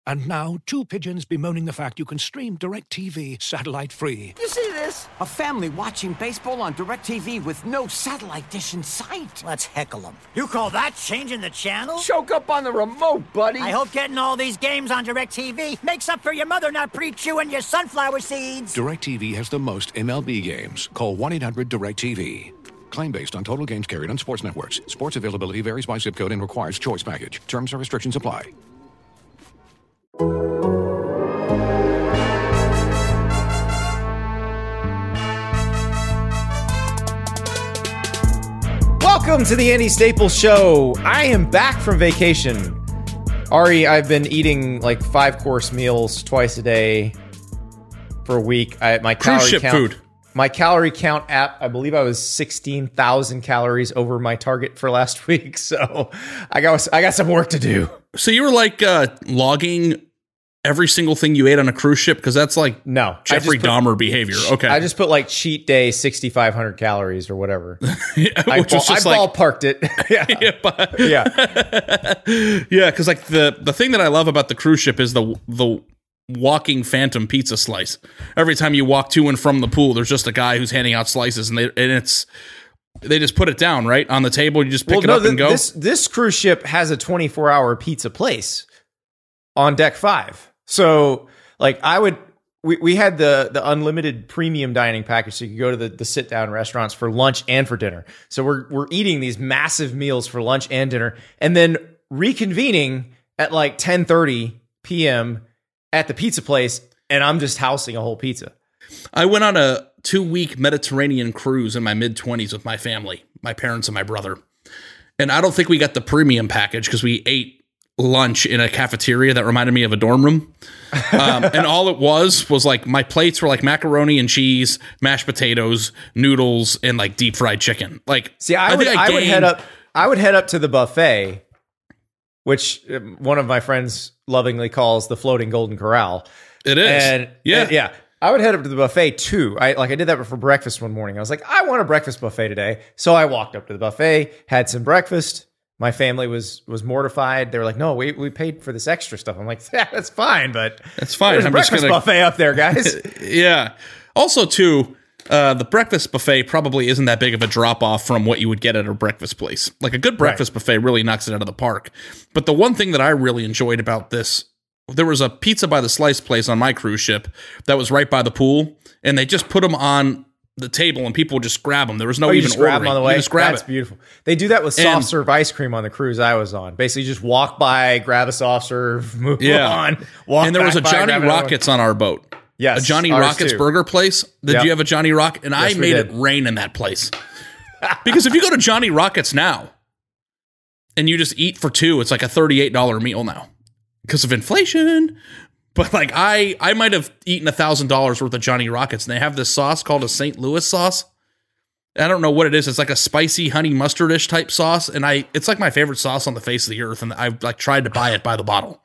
And now, two pigeons bemoaning the fact you can stream DirecTV satellite-free. You see this? A family watching baseball on DirecTV with no satellite dish in sight. Let's heckle them. You call that changing the channel? Choke up on the remote, buddy. I hope getting all these games on DirecTV makes up for your mother not pre-chewing your sunflower seeds. DirecTV has the most MLB games. Call 1-800-DirecTV. Claim based on total games carried on sports networks. Sports availability varies by zip code and requires choice package. Terms and restrictions apply. Welcome to the Andy Staples Show. I am back from vacation. Ari, I've been eating like 5-course meals twice a day for a week. My calorie count app, I believe I was 16,000 calories over my target for last week. So I got some work to do. So you were like logging every single thing you ate on a cruise ship? Because that's like Jeffrey Dahmer behavier. Okay. I just put like cheat day 6,500 calories or whatever. I ballparked it. Yeah, because like the thing that I love about the cruise ship is the walking phantom pizza slice. Every time you walk to and from the pool, there's just a guy who's handing out slices, and they just put it down right on the table. You just pick it up and go. This cruise ship has a 24-hour pizza place on deck 5. So like we had the unlimited premium dining package, so you could go to the sit down restaurants for lunch and for dinner. So we're eating these massive meals for lunch and dinner, and then reconvening at like 10:30 p.m. at the pizza place, and I'm just housing a whole pizza. I went on a 2-week Mediterranean cruise in my mid-20s with my family, my parents and my brother. And I don't think we got the premium package because we ate lunch in a cafeteria that reminded me of a dorm room. And all it was like my plates were like macaroni and cheese, mashed potatoes, noodles, and like deep fried chicken. Like, see, I would head up to the buffet, which one of my friends lovingly calls the floating golden corral. It is. And yeah. I would head up to the buffet too. I did that for breakfast one morning. I was like, I want a breakfast buffet today. So I walked up to the buffet, had some breakfast. My family was mortified. They were like, no, we paid for this extra stuff. I'm like, yeah, that's fine, but that's fine. There's a breakfast buffet up there, guys. Yeah. Also, too, the breakfast buffet probably isn't that big of a drop off from what you would get at a breakfast place. Like a good breakfast buffet really knocks it out of the park. But the one thing that I really enjoyed about this, there was a pizza by the slice place on my cruise ship that was right by the pool, and they just put them on the table and people would just grab them. There was no even grab them on the way. You just grab That's beautiful. They do that with soft serve ice cream on the cruise I was on. Basically, just walk by, grab a soft serve, move on. And there was a Johnny Rockets on our boat. Yes, a Johnny Rockets burger place. Did you have a Johnny Rocket? And yes, I made it rain in that place. Because if you go to Johnny Rockets now and you just eat for two, it's like a $38 meal now because of inflation. But like I might have eaten $1,000 worth of Johnny Rockets, and they have this sauce called a St. Louis sauce. I don't know what it is. It's like a spicy honey mustardish type sauce, and it's like my favorite sauce on the face of the earth. And I like tried to buy it by the bottle.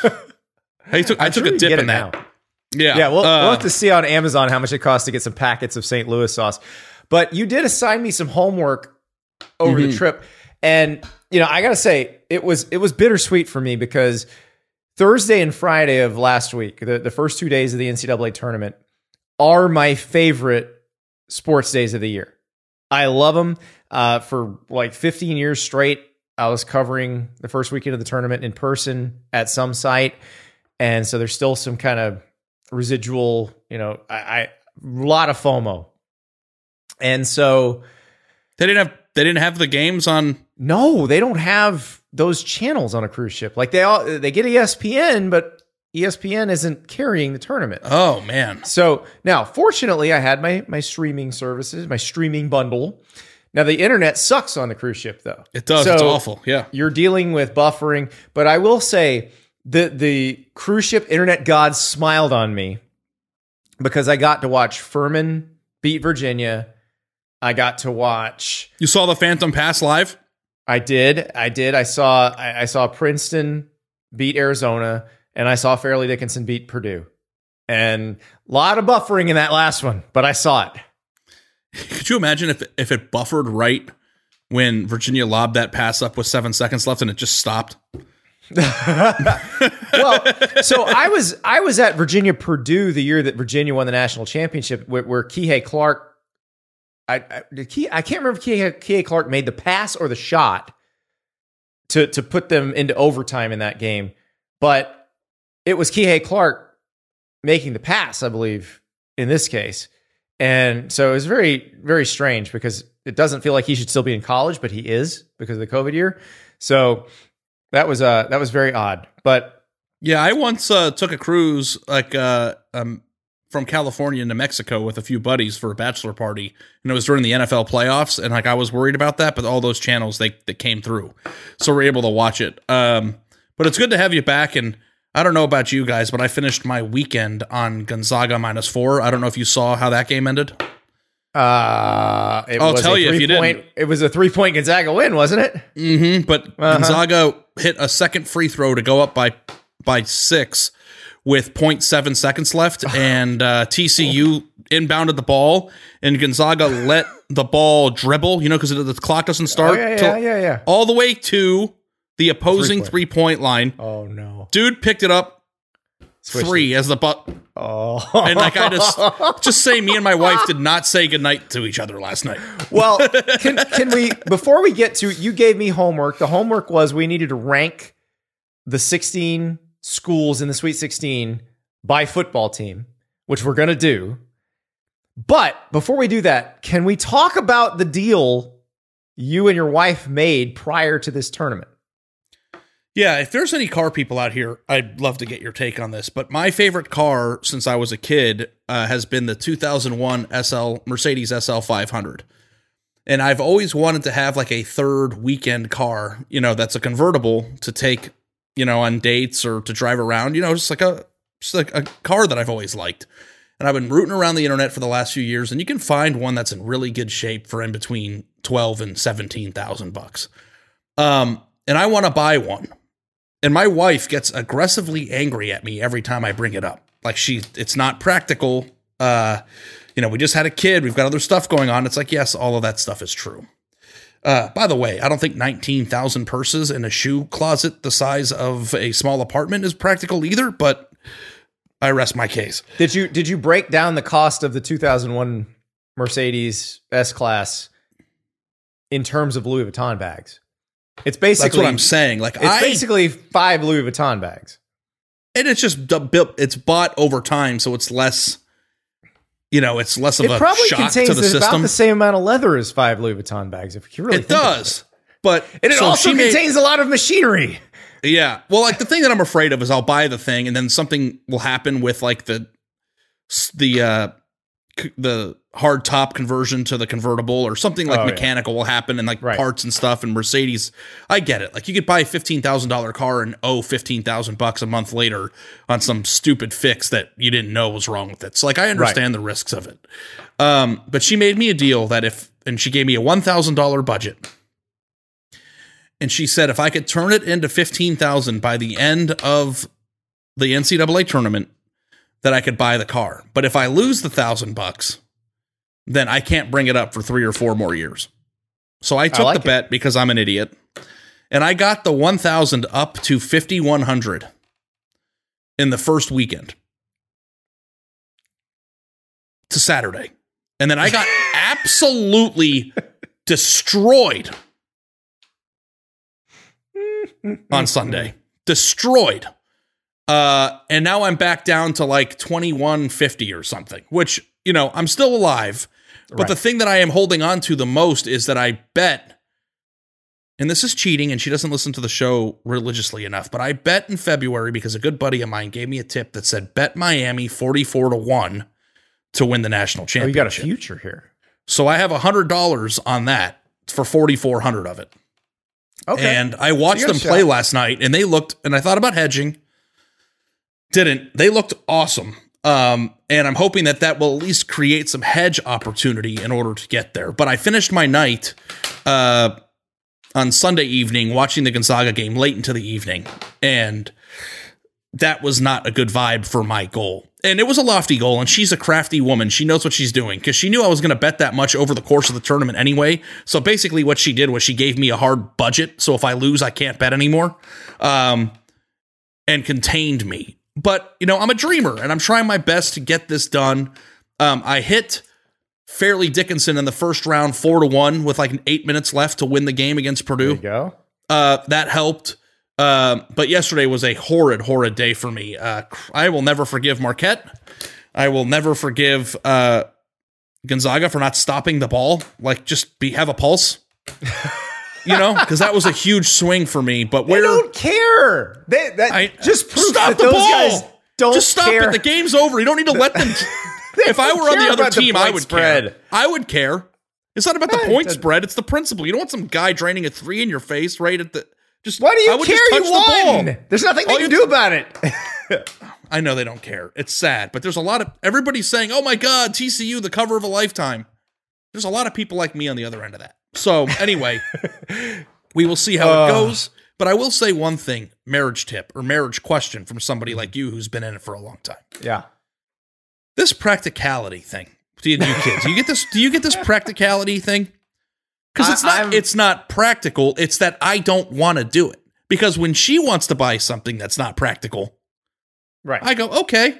I took a dip in that. Now. Yeah. We'll have to see on Amazon how much it costs to get some packets of St. Louis sauce. But you did assign me some homework over the trip, and I gotta say it was bittersweet for me because Thursday and Friday of last week, the first 2 days of the NCAA tournament, are my favorite sports days of the year. I love them. For like 15 years straight, I was covering the first weekend of the tournament in person at some site. And so there's still some kind of residual, a lot of FOMO. And so they didn't have the games on. No, they don't have those channels on a cruise ship. Like they get ESPN, but ESPN isn't carrying the tournament. Oh man. So now, fortunately, I had my streaming services, my streaming bundle. Now the internet sucks on the cruise ship though. It does. So it's awful. Yeah. You're dealing with buffering, but I will say the cruise ship internet gods smiled on me because I got to watch Furman beat Virginia. I got to watch. You saw the Phantom Pass live? I did. I saw Princeton beat Arizona, and I saw Fairleigh Dickinson beat Purdue. And a lot of buffering in that last one, but I saw it. Could you imagine if it buffered right when Virginia lobbed that pass up with 7 seconds left and it just stopped? Well, so I was at Virginia Purdue the year that Virginia won the national championship, where Kihei Clark. I can't remember if Kihei Clark made the pass or the shot to put them into overtime in that game, but it was Kihei Clark making the pass, I believe, in this case. And so it was very, very strange because it doesn't feel like he should still be in college, but he is because of the COVID year. So that was very odd. But yeah, I once took a cruise from California to Mexico with a few buddies for a bachelor party, and it was during the NFL playoffs, and I was worried about that, but all those channels they came through, so we're able to watch it. But it's good to have you back, and I don't know about you guys, but I finished my weekend on Gonzaga -4. I don't know if you saw how that game ended. I'll tell you if you didn't. It was a 3-point Gonzaga win, wasn't it? Mm-hmm. But Gonzaga hit a second free throw to go up by 6 with 0.7 seconds left, and TCU inbounded the ball, and Gonzaga let the ball dribble, because the clock doesn't start all the way to the opposing 3-point line. Oh no! Dude picked it up. Switched 3 as the butt. Oh, and I just say me and my wife did not say goodnight to each other last night. Well, can we, before we get to, you gave me homework. The homework was we needed to rank the 16 schools in the Sweet 16 by football team, which we're going to do. But before we do that, can we talk about the deal you and your wife made prior to this tournament? Yeah, if there's any car people out here, I'd love to get your take on this. But my favorite car since I was a kid has been the 2001 Mercedes SL 500. And I've always wanted to have like a third weekend car, that's a convertible to take, on dates or to drive around, just like a car that I've always liked. And I've been rooting around the internet for the last few years, and you can find one that's in really good shape for in between $12,000 and $17,000. And I want to buy one. And my wife gets aggressively angry at me every time I bring it up. Like it's not practical. We just had a kid. We've got other stuff going on. It's like, yes, all of that stuff is true. By the way, I don't think 19,000 purses in a shoe closet the size of a small apartment is practical either, but I rest my case. Did you break down the cost of the 2001 Mercedes S-Class in terms of Louis Vuitton bags? It's basically, that's what I'm saying. Like it's basically 5 Louis Vuitton bags, and it's just built. It's bought over time, so it's less. It's less of a shock to the system. It probably contains about the same amount of leather as 5 Louis Vuitton bags. If you really, it does. But and it also contains a lot of machinery. Yeah. Well, like the thing that I'm afraid of is I'll buy the thing, and then something will happen with like the hard top conversion to the convertible, or something like mechanical will happen, and like parts and stuff. And Mercedes, I get it. Like you could buy a $15,000 car and owe $15,000 a month later on some stupid fix that you didn't know was wrong with it. So like I understand the risks of it. But she made me a deal that and she gave me a $1,000 budget. And she said, if I could turn it into $15,000 by the end of the NCAA tournament, that I could buy the car. But if I lose the $1,000, then I can't bring it up for 3 or 4 more years. So I took the bet because I'm an idiot, and I got the 1,000 up to 5,100 in the first weekend to Saturday. And then I got absolutely destroyed on Sunday. Destroyed. And now I'm back down to like 2150 or something, which, I'm still alive. But the thing that I am holding on to the most is that I bet, and this is cheating, and she doesn't listen to the show religiously enough, but I bet in February because a good buddy of mine gave me a tip that said, bet Miami 44-1 to win the national championship. You got a future here. So I have $100 on that for 4,400 of it. Okay. And I watched them play last night, and they looked, and I thought about hedging. Didn't. They looked awesome. And I'm hoping that will at least create some hedge opportunity in order to get there. But I finished my night on Sunday evening watching the Gonzaga game late into the evening, and that was not a good vibe for my goal. And it was a lofty goal, and she's a crafty woman. She knows what she's doing because she knew I was going to bet that much over the course of the tournament anyway. So basically what she did was she gave me a hard budget. So if I lose, I can't bet anymore. and contained me. But, I'm a dreamer, and I'm trying my best to get this done. I hit Fairleigh Dickinson in the first round 4-1 with like 8 minutes left to win the game against Purdue. There you go. That helped. But yesterday was a horrid day for me. I will never forgive Marquette. I will never forgive Gonzaga for not stopping the ball. Like, just have a pulse. Because that was a huge swing for me. But they don't care. Just proves stop that the those ball. guys don't just stop care. it. The game's over. You don't need to let them. If I were on the other team, I would care. I would care. It's not about the point spread. It's the principle. You don't want some guy draining a 3 in your face right at the. Why do you care? You won. There's nothing they can do about it. I know they don't care. It's sad, but there's a lot of everybody's saying, "Oh my God, TCU, the cover of a lifetime." There's a lot of people like me on the other end of that. So anyway, we will see how it goes. But I will say one thing: marriage tip or marriage question from somebody like you who's been in it for a long time. Yeah, this practicality thing. Do you kids? Do you get this practicality thing? Because it's not practical. It's that I don't want to do it. Because when she wants to buy something that's not practical, right? I go, okay.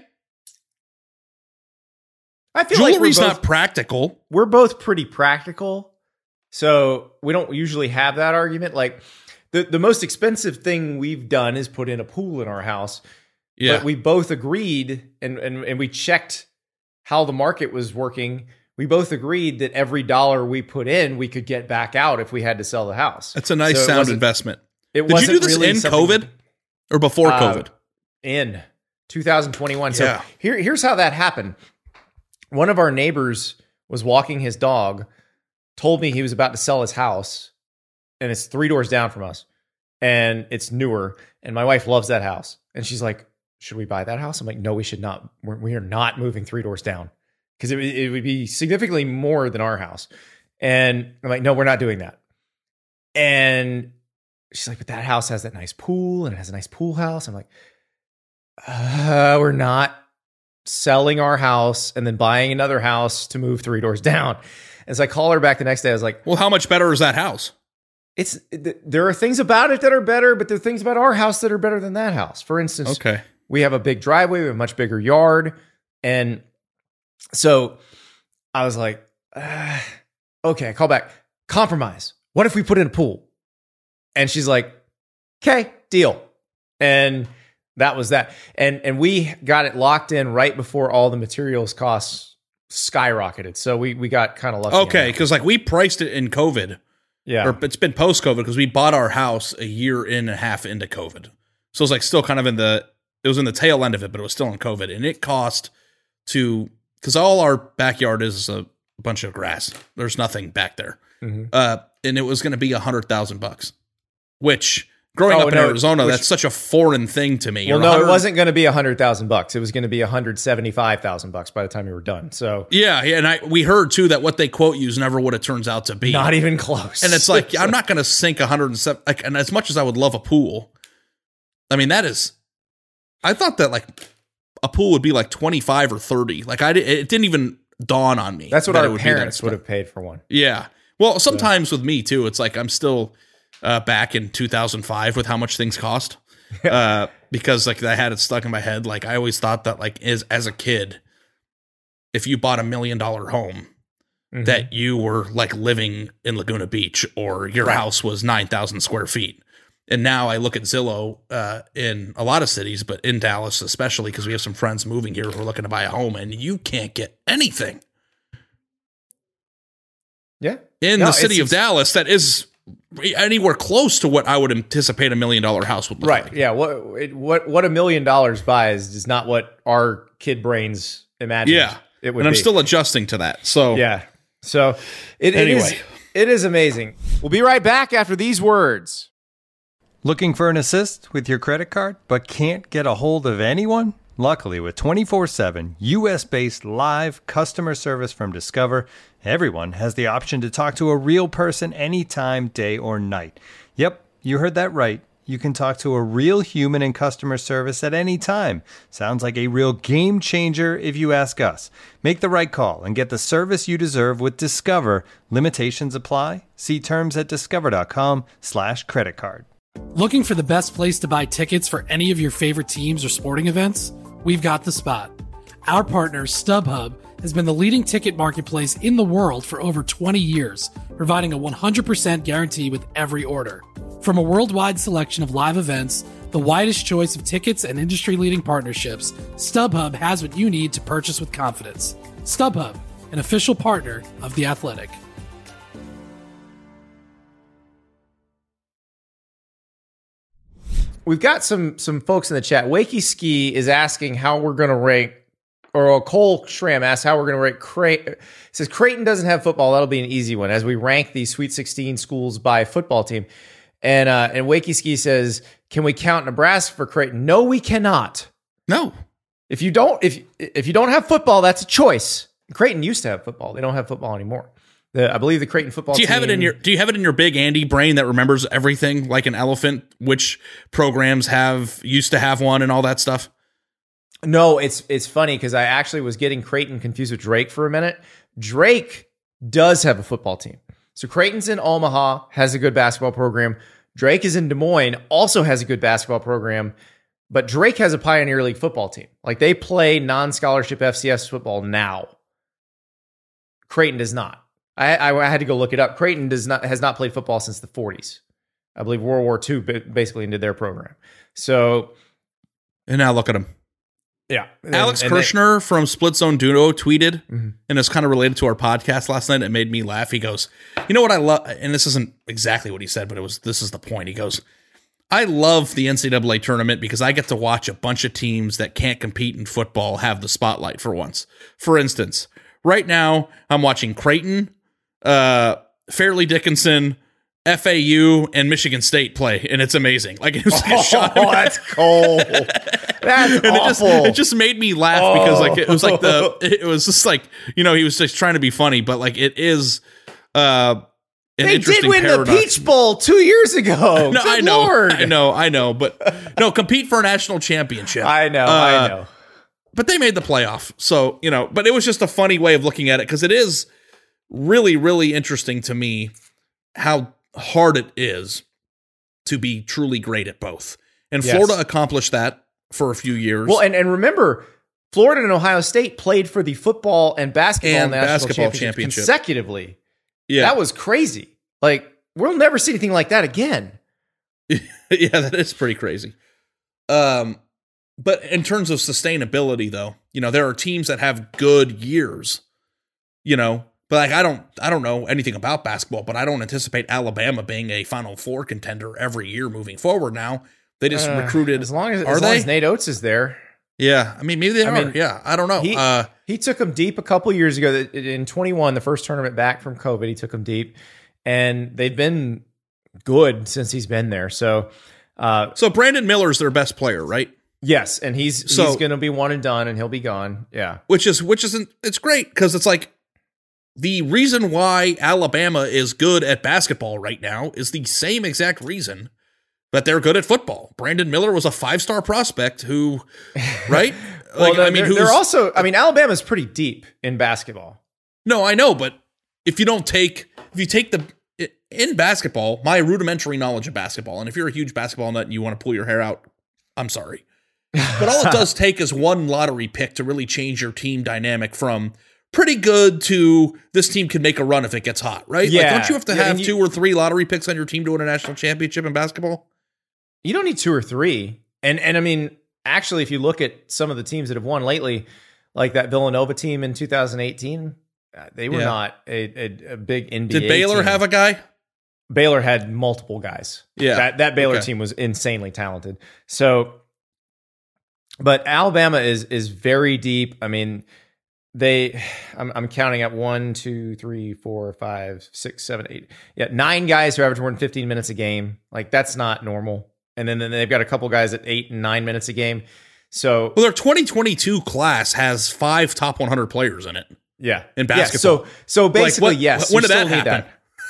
I feel jewelry's like not practical. We're both pretty practical, so we don't usually have that argument. Like the most expensive thing we've done is put in a pool in our house. Yeah, but we both agreed, and we checked how the market was working. We both agreed that every dollar we put in, we could get back out if we had to sell the house. That's a nice sound investment. Did you do this in COVID or before COVID? In 2021. So here's how that happened. One of our neighbors was walking his dog, told me he was about to sell his house, and it's 3 doors down from us, and it's newer, and my wife loves that house. And she's like, should we buy that house? I'm like, no, we should not. We are not moving 3 doors down. Because it would be significantly more than our house. And I'm like, no, we're not doing that. And she's like, but that house has that nice pool and it has a nice pool house. I'm like, we're not selling our house and then buying another house to move 3 doors down. And so I call her back the next day. I was like, well, how much better is that house? There are things about it that are better, but there are things about our house that are better than that house. For instance, we have a big driveway, we have a much bigger yard. And so I was like, okay, I call back. Compromise. What if we put in a pool? And she's like, okay, deal. And that was that. And we got it locked in right before all the materials costs skyrocketed. So we got kind of lucky. Okay, because like we priced it in COVID. Yeah. Or it's been post-COVID because we bought our house a year and a half into COVID. So it's like still kind of it was in the tail end of it, but it was still in COVID. And it cost because all our backyard is a bunch of grass. There's nothing back there. Mm-hmm. And it was going to be $100,000, which growing up in Arizona, that's such a foreign thing to me. Well, no, it wasn't going to be $100,000. It was going to be $175,000 by the time we were done. So yeah. And we heard too that what they quote you is never what it turns out to be. Not even close. And it's like, I'm not going to sink 107. Like, and as much as I would love a pool, I mean, I thought that like a pool would be like 25 or 30. Like it didn't even dawn on me. That's what our parents would have paid for one. Yeah. Well, sometimes with me too, it's like I'm still back in 2005 with how much things cost. Because like I had it stuck in my head. Like I always thought that like as a kid, if you bought $1 million home, mm-hmm. that you were like living in Laguna Beach or your house was 9,000 square feet. And now I look at Zillow in a lot of cities, but in Dallas especially, because we have some friends moving here who are looking to buy a home, and you can't get anything. Yeah. In the city of Dallas, that is anywhere close to what I would anticipate $1 million house would look like. Right. Yeah. What $1 million buys is not what our kid brains imagine. Yeah. It would and I'm still adjusting to that. So yeah. So it is amazing. We'll be right back after these words. Looking for an assist with your credit card, but can't get a hold of anyone? Luckily, with 24/7 U.S.-based live customer service from Discover, everyone has the option to talk to a real person anytime, day or night. Yep, you heard that right. You can talk to a real human in customer service at any time. Sounds like a real game changer if you ask us. Make the right call and get the service you deserve with Discover. Limitations apply. See terms at discover.com/creditcard. Looking for the best place to buy tickets for any of your favorite teams or sporting events? We've got the spot. Our partner, StubHub, has been the leading ticket marketplace in the world for over 20 years, providing a 100% guarantee with every order. From a worldwide selection of live events, the widest choice of tickets, and industry-leading partnerships, StubHub has what you need to purchase with confidence. StubHub, an official partner of The Athletic. We've got some folks in the chat. Wakey Ski is asking how we're going to rank, or Cole Schramm asks how we're going to rank Creighton. Says Creighton doesn't have football. That'll be an easy one as we rank these Sweet 16 schools by football team. And Wakey Ski says, can we count Nebraska for Creighton? No, we cannot. No. If you don't have football, that's a choice. Creighton used to have football. They don't have football anymore. I believe the Creighton football team. Do you have it in your big Andy brain that remembers everything like an elephant, which programs used to have one and all that stuff? No, it's funny because I actually was getting Creighton confused with Drake for a minute. Drake does have a football team. So Creighton's in Omaha, has a good basketball program. Drake is in Des Moines, also has a good basketball program. But Drake has a Pioneer League football team. Like they play non-scholarship FCS football now. Creighton does not. I had to go look it up. Creighton has not played football since the 40s. I believe World War II basically ended their program. So, and now look at them. Yeah, Alex Kirshner from Split Zone Duo tweeted, and it's kind of related to our podcast last night. It made me laugh. He goes, "You know what I love?" And this isn't exactly what he said, but this is the point. He goes, "I love the NCAA tournament because I get to watch a bunch of teams that can't compete in football have the spotlight for once. For instance, right now I'm watching Creighton, Fairleigh Dickinson, FAU, and Michigan State play, and it's amazing. Like it was like a shot. Oh, that's cold. That's and awful. It just made me laugh because like it was just like, you know, he was just trying to be funny, but like it is an they interesting did win paradox. the Peach Bowl 2 years ago. No, Good Lord. Lord. I know, but no, compete for a national championship. I know. But they made the playoff, so you know. But it was just a funny way of looking at it because it is really, really interesting to me how hard it is to be truly great at both. And Yes. Florida accomplished that for a few years. Well, and remember, Florida and Ohio State played for the football and basketball national championship consecutively. Yeah, that was crazy. Like we'll never see anything like that again. Yeah, that is pretty crazy. But in terms of sustainability, though, you know, there are teams that have good years, you know, but like I don't know anything about basketball, but I don't anticipate Alabama being a Final Four contender every year moving forward. Now they just recruited. As long as Nate Oates is there. Yeah, I mean maybe they are. Yeah, I don't know. He took them deep a couple years ago. In 21, the first tournament back from COVID, he took them deep, and they've been good since he's been there. So Brandon Miller's their best player, right? Yes, and he's going to be one and done, and he'll be gone. Yeah, which isn't it's great because it's like the reason why Alabama is good at basketball right now is the same exact reason that they're good at football. Brandon Miller was a 5-star prospect who, right? Well, Alabama's pretty deep in basketball. No, I know, but if you take in basketball, my rudimentary knowledge of basketball, and if you're a huge basketball nut and you want to pull your hair out, I'm sorry. But all it does take is one lottery pick to really change your team dynamic from pretty good to this team can make a run if it gets hot, right? Yeah. Like, don't you have to have 2 or 3 lottery picks on your team to win a national championship in basketball? You don't need 2 or 3. And I mean, actually, if you look at some of the teams that have won lately, like that Villanova team in 2018, they were not a big NBA Did Baylor team. have a guy? Baylor had multiple guys. Yeah. That Baylor team was insanely talented. So, but Alabama is very deep. I mean, I'm counting at 1, 2, 3, 4, 5, 6, 7, 8. Yeah, 9 guys who average more than 15 minutes a game. Like that's not normal. And then they've got a couple guys at 8 and 9 minutes a game. So, well, their 2022 class has 5 top 100 players in it. Yeah, in basketball. Yeah, so basically, yes. When did that happen?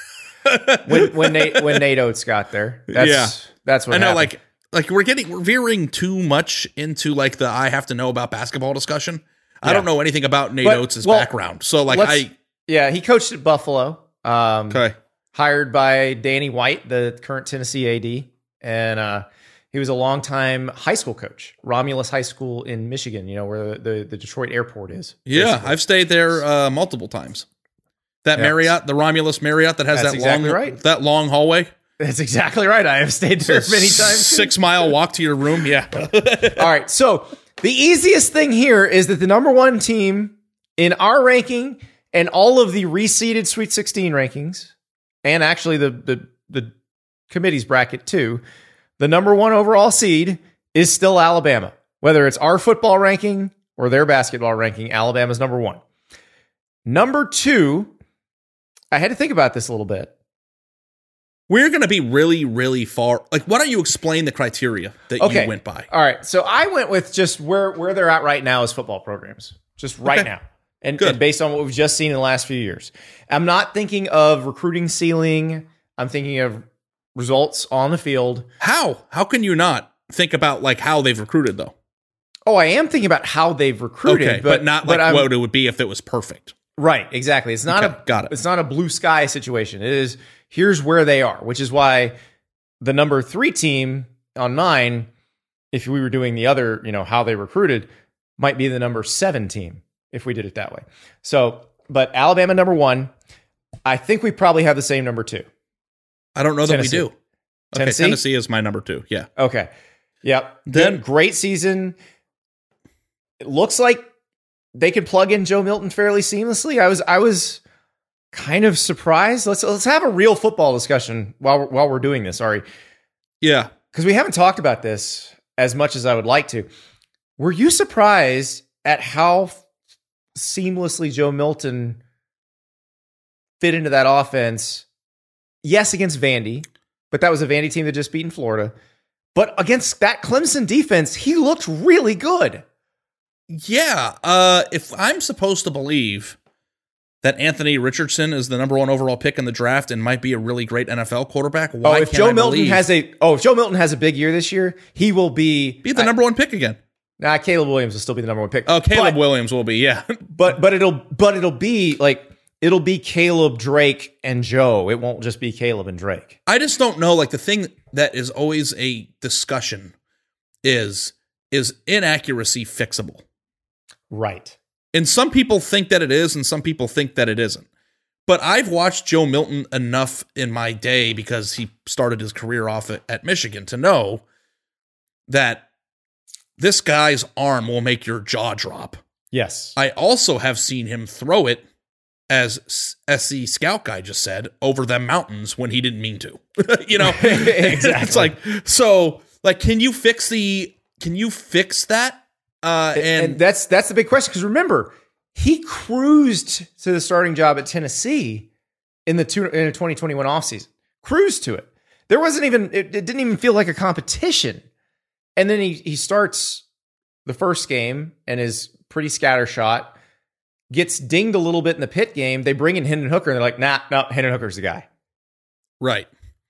when Nate Oates got there. That's what I know. happened. Like we're veering too much into like the I have to know about basketball discussion. Yeah. I don't know anything about Nate Oates' background. So like he coached at Buffalo. Okay. Hired by Danny White, the current Tennessee AD. and he was a longtime high school coach, Romulus High School in Michigan, where the Detroit airport is. Yeah, basically. I've stayed there multiple times. That Marriott, the Romulus Marriott that has that long hallway. That's exactly right. I have stayed there many times. 6 mile walk to your room. Yeah. All right. So the easiest thing here is that the number one team in our ranking and all of the reseeded Sweet 16 rankings, and actually the committee's bracket too, the number one overall seed is still Alabama. Whether it's our football ranking or their basketball ranking, Alabama's number one. Number two, I had to think about this a little bit. We're going to be really, really far. Like, why don't you explain the criteria that you went by? All right. So I went with just where they're at right now as football programs, just right now. And based on what we've just seen in the last few years. I'm not thinking of recruiting ceiling. I'm thinking of results on the field. How? How can you not think about like how they've recruited though? Oh, I am thinking about how they've recruited, but not like what it would be if it was perfect. Right, exactly. It's not it's not a blue sky situation. It is here's where they are, which is why the number 3 team on 9, if we were doing the other, how they recruited, might be the number 7 team if we did it that way. So, but Alabama number 1, I think we probably have the same number 2. I don't know Tennessee. that we do. Okay, Tennessee is my number 2. Yeah. Okay. Yep. Then great season. It looks like they could plug in Joe Milton fairly seamlessly. I was kind of surprised. Let's have a real football discussion while we're doing this, Ari. Yeah. Because we haven't talked about this as much as I would like to. Were you surprised at how seamlessly Joe Milton fit into that offense? Yes, against Vandy, but that was a Vandy team that just beat in Florida. But against that Clemson defense, he looked really good. Yeah. If I'm supposed to believe that Anthony Richardson is the number 1 overall pick in the draft and might be a really great NFL quarterback, if Joe Milton has a big year this year, he will be the number 1 pick again. Nah, Caleb Williams will still be the number 1 pick. Oh, Caleb Williams will be, yeah. but it'll be like it'll be Caleb, Drake, and Joe. It won't just be Caleb and Drake. I just don't know. Like the thing that is always a discussion is inaccuracy fixable? Right. And some people think that it is, and some people think that it isn't. But I've watched Joe Milton enough in my day because he started his career off at Michigan to know that this guy's arm will make your jaw drop. Yes. I also have seen him throw it, as SC Scout Guy just said, over the mountains when he didn't mean to. Exactly. It's like, so, like, can you fix that? And that's the big question, because remember, he cruised to the starting job at Tennessee in the 2021 offseason. Cruised to it. There wasn't even it didn't even feel like a competition. And then he starts the first game and is pretty scattershot. Gets dinged a little bit in the Pitt game. They bring in Hendon Hooker and they're like, no, Hendon Hooker's the guy. Right.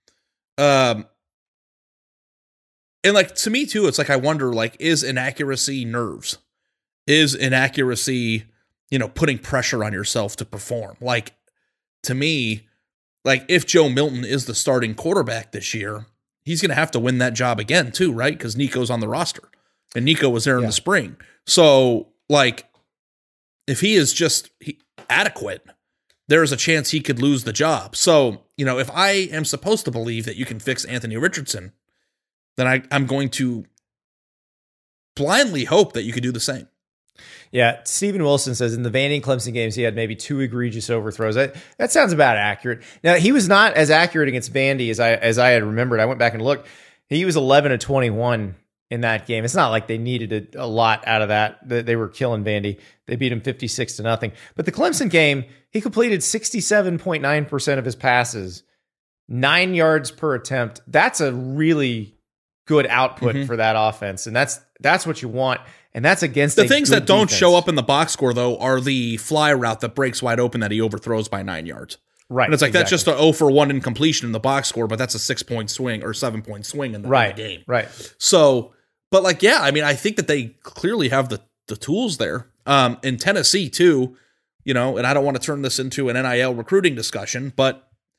And like, to me too, it's like, I wonder, like, is inaccuracy nerves? Is inaccuracy, putting pressure on yourself to perform? Like, to me, like, if Joe Milton is the starting quarterback this year, he's going to have to win that job again too, right? Because Nico's on the roster and Nico was there in the spring. So like, if he is just adequate, there's a chance he could lose the job. So, if I am supposed to believe that you can fix Anthony Richardson, then I'm going to blindly hope that you could do the same. Yeah, Stephen Wilson says in the Vandy and Clemson games, he had maybe 2 egregious overthrows. That sounds about accurate. Now, he was not as accurate against Vandy as I had remembered. I went back and looked. He was 11 of 21 in that game. It's not like they needed a lot out of that. They were killing Vandy. They beat him 56-0. But the Clemson game, he completed 67.9% of his passes, 9 yards per attempt. That's a really good output for that offense, and that's what you want, and that's against the things that don't defense. show up in the box score though are the fly route that breaks wide open that he overthrows by 9 yards. Right, and it's like that's just a 0 for 1 incompletion in the box score, but that's a 6-point swing or 7-point swing in the game. Right. So, but like, yeah, I mean, I think that they clearly have the tools there. In Tennessee too, and I don't want to turn this into an NIL recruiting discussion, but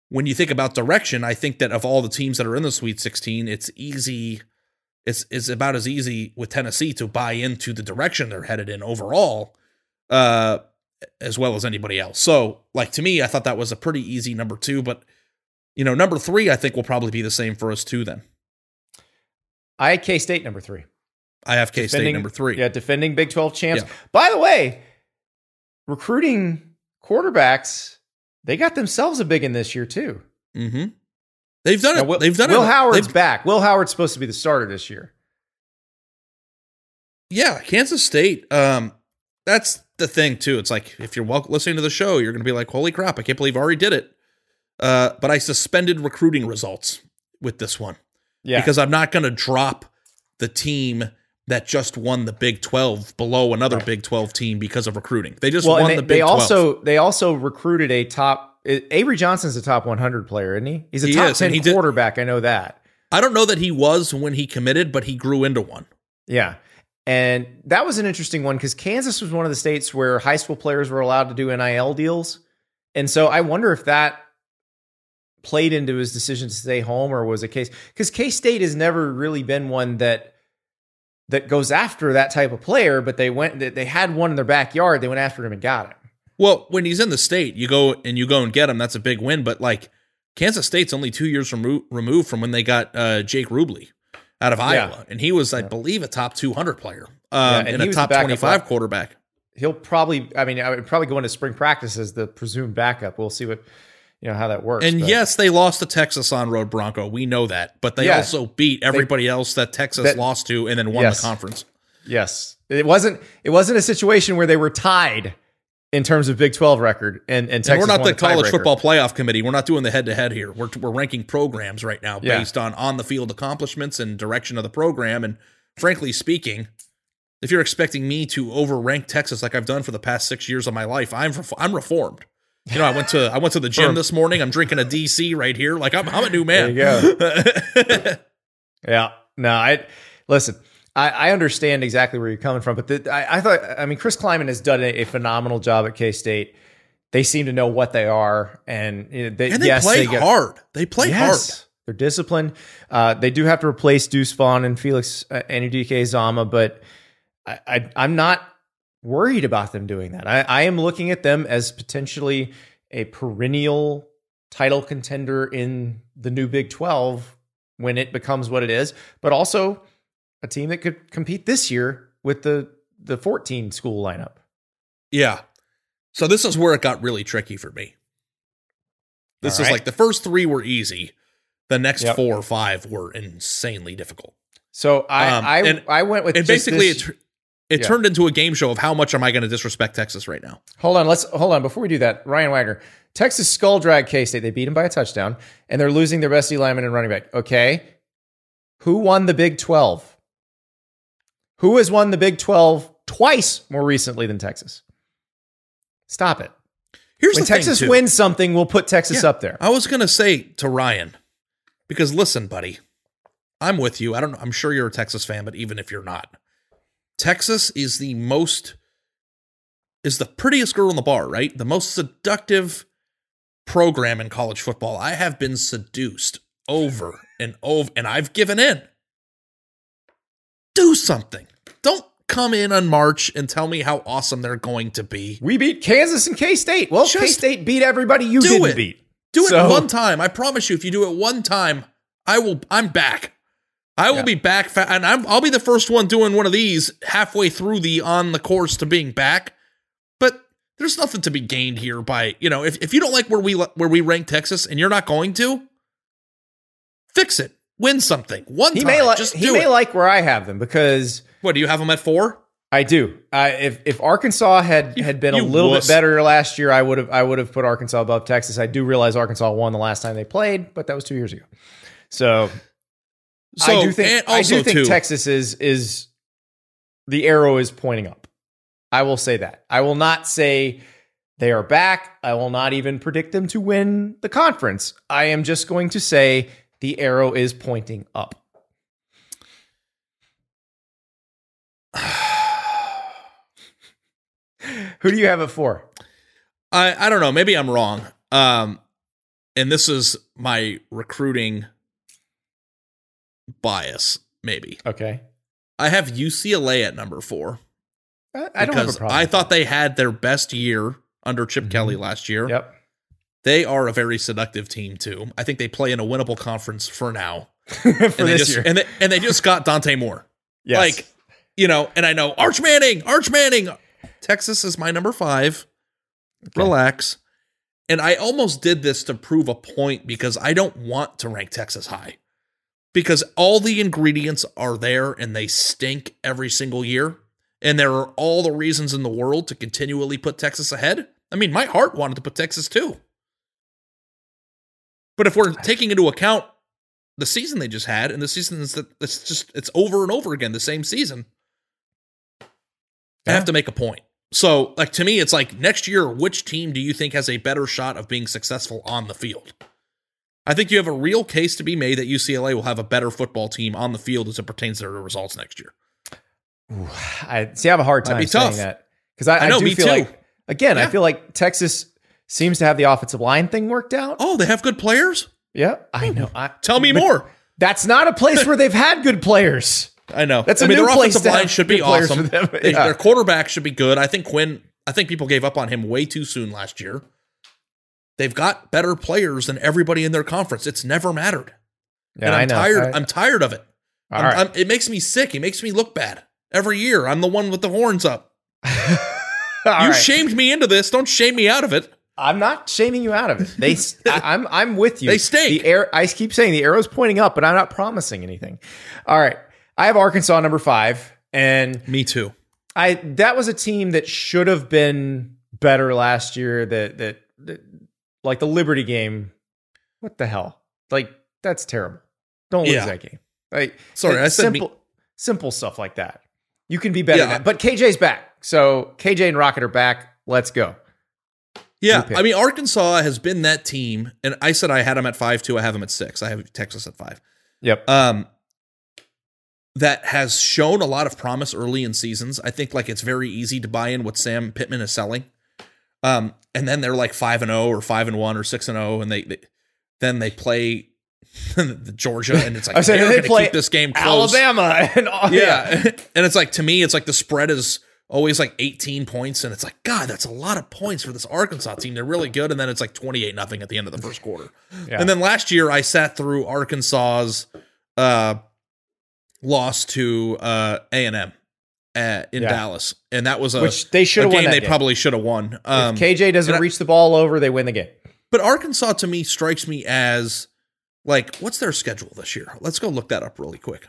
when you think about direction, I think that of all the teams that are in the Sweet 16, it's easy. It's about as easy with Tennessee to buy into the direction they're headed in overall, as well as anybody else. So, like, to me, I thought that was a pretty easy number 2, but number 3, I think will probably be the same for us too. Then I had K-State number 3. I have K-State number 3. Yeah, defending Big 12 champs. Yeah. By the way, recruiting quarterbacks, they got themselves a big one this year too. Mm-hmm. They've done it. Now, They've done it. Will Howard's back. Will Howard's supposed to be the starter this year. Yeah, Kansas State. That's the thing too. It's like if you're listening to the show, you're going to be like, "Holy crap! I can't believe Ari did it." But I suspended recruiting results with this one. Yeah, because I'm not going to drop the team that just won the Big 12 below another Big 12 team because of recruiting. They just won the Big 12. They also recruited a top. Avery Johnson's a top 100 player, isn't he? He's a top 10 quarterback. I know that. I don't know that he was when he committed, but he grew into one. Yeah. And that was an interesting one because Kansas was one of the states where high school players were allowed to do NIL deals. And so I wonder if that played into his decision to stay home or was a case because K-State has never really been one that goes after that type of player, but they had one in their backyard. They went after him and got him. Well, when he's in the state, you go and get him. That's a big win. But like Kansas State's only 2 years removed from when they got Jake Rubley out of Iowa, and he was, I believe, a top 200 player and a top 25 quarterback. He'll probably, I would probably go into spring practice as the presumed backup. We'll see what how that works. And yes, they lost to Texas on road Bronco. We know that, but they also beat everybody else that Texas lost to, and then won the conference. Yes, it wasn't a situation where they were tied in terms of Big 12 record, and Texas we're not won the college football playoff committee. We're not doing the head-to-head here. We're ranking programs right now based on the field accomplishments and direction of the program. And frankly speaking, if you're expecting me to overrank Texas like I've done for the past 6 years of my life, I'm reformed. I went to the gym this morning. I'm drinking a DC right here. Like I'm a new man. There you go. Yeah. No, listen. I understand exactly where you're coming from, but I thought, Chris Kleiman has done a phenomenal job at K-State. They seem to know what they are, and they play hard. They play hard. They're disciplined. They do have to replace Deuce Vaughn and Felix Anudike-Uzomah, but I'm not worried about them doing that. I am looking at them as potentially a perennial title contender in the new Big 12 when it becomes what it is, but also a team that could compete this year with the 14 school lineup. Yeah. So this is where it got really tricky for me. This is like the first 3 were easy. The next 4 or 5 were insanely difficult. So I went with, and basically it turned into a game show of how much am I going to disrespect Texas right now? Hold on. Before we do that, Ryan Wagner, Texas skull drag K-State. They beat them by a touchdown, and they're losing their best lineman and running back. Okay. Who won the Big 12? Who has won the Big 12 twice more recently than Texas? Stop it. When Texas wins something, we'll put Texas up there. I was going to say to Ryan, because listen, buddy, I'm with you. I'm sure you're a Texas fan, but even if you're not, Texas is the prettiest girl in the bar, right? The most seductive program in college football. I have been seduced over and over, and I've given in. Do something. Don't come in on March and tell me how awesome they're going to be. We beat Kansas and K-State. Well, K-State beat everybody you didn't beat. Do it one time. I promise you, if you do it one time, I'm back. I will be back, and I'll be the first one doing one of these halfway through on the course to being back. But there's nothing to be gained here by, if you don't like where we rank Texas and you're not going to, fix it. Win something. He may like where I have them because... What, do you have them at 4? I do. If Arkansas had been a little bit better last year, I would have put Arkansas above Texas. I do realize Arkansas won the last time they played, but that was 2 years ago. So I do think Texas is the arrow is pointing up. I will say that. I will not say they are back. I will not even predict them to win the conference. I am just going to say the arrow is pointing up. Who do you have it for? I don't know. Maybe I'm wrong. And and this is my recruiting bias, maybe. Okay. I have UCLA at number 4. I don't have a problem. I thought they had their best year under Chip Kelly last year. Yep. They are a very seductive team too. I think they play in a winnable conference for now. For this year. And they just got Dante Moore. Yes. Like, and I know Arch Manning. Texas is my number 5. Okay. Relax. And I almost did this to prove a point because I don't want to rank Texas high. Because all the ingredients are there and they stink every single year. And there are all the reasons in the world to continually put Texas ahead. I mean, my heart wanted to put Texas too. But if we're taking into account the season they just had, and the season is that it's over and over again, the same season, I have to make a point. So, like, to me, it's like next year, which team do you think has a better shot of being successful on the field? I think you have a real case to be made that UCLA will have a better football team on the field as it pertains to their results next year. I have a hard time saying that because I do feel like, again, I feel like Texas seems to have the offensive line thing worked out. Oh, they have good players? Yeah, I know. Tell me more. That's not a place where they've had good players. I know. That's their offensive line should be awesome. Yeah. Their quarterback should be good. I think people gave up on him way too soon last year. They've got better players than everybody in their conference. It's never mattered. Yeah, and I'm tired of it. Right. It makes me sick. It makes me look bad. Every year, I'm the one with the horns up. You shamed me into this. Don't shame me out of it. I'm not shaming you out of it. I'm with you. They stink. I keep saying the arrow's pointing up, but I'm not promising anything. All right. I have Arkansas number 5. And me too. That was a team that should have been better last year. That like the Liberty game. What the hell? Like, that's terrible. Don't lose that game. Like, sorry, I said simple stuff like that. You can be better than that. But KJ's back. So KJ and Rocket are back. Let's go. Yeah, I mean, Arkansas has been that team, and I said I had them at 5 too. I have them at 6. I have Texas at 5. Yep. That has shown a lot of promise early in seasons. I think like it's very easy to buy in what Sam Pittman is selling. And then they're like 5-0 or 5-1 or 6-0, and then they play the Georgia, and it's like they're going to keep this game close. Alabama, and and it's like, to me, it's like the spread is always like 18 points, and it's like, God, that's a lot of points for this Arkansas team. They're really good, and then it's like 28-0 at the end of the first quarter. Yeah. And then last year, I sat through Arkansas's loss to A&M in Dallas, and that was which they should have won. They probably should have won. If KJ doesn't reach the ball over, they win the game. But Arkansas, to me, strikes me as like, what's their schedule this year? Let's go look that up really quick.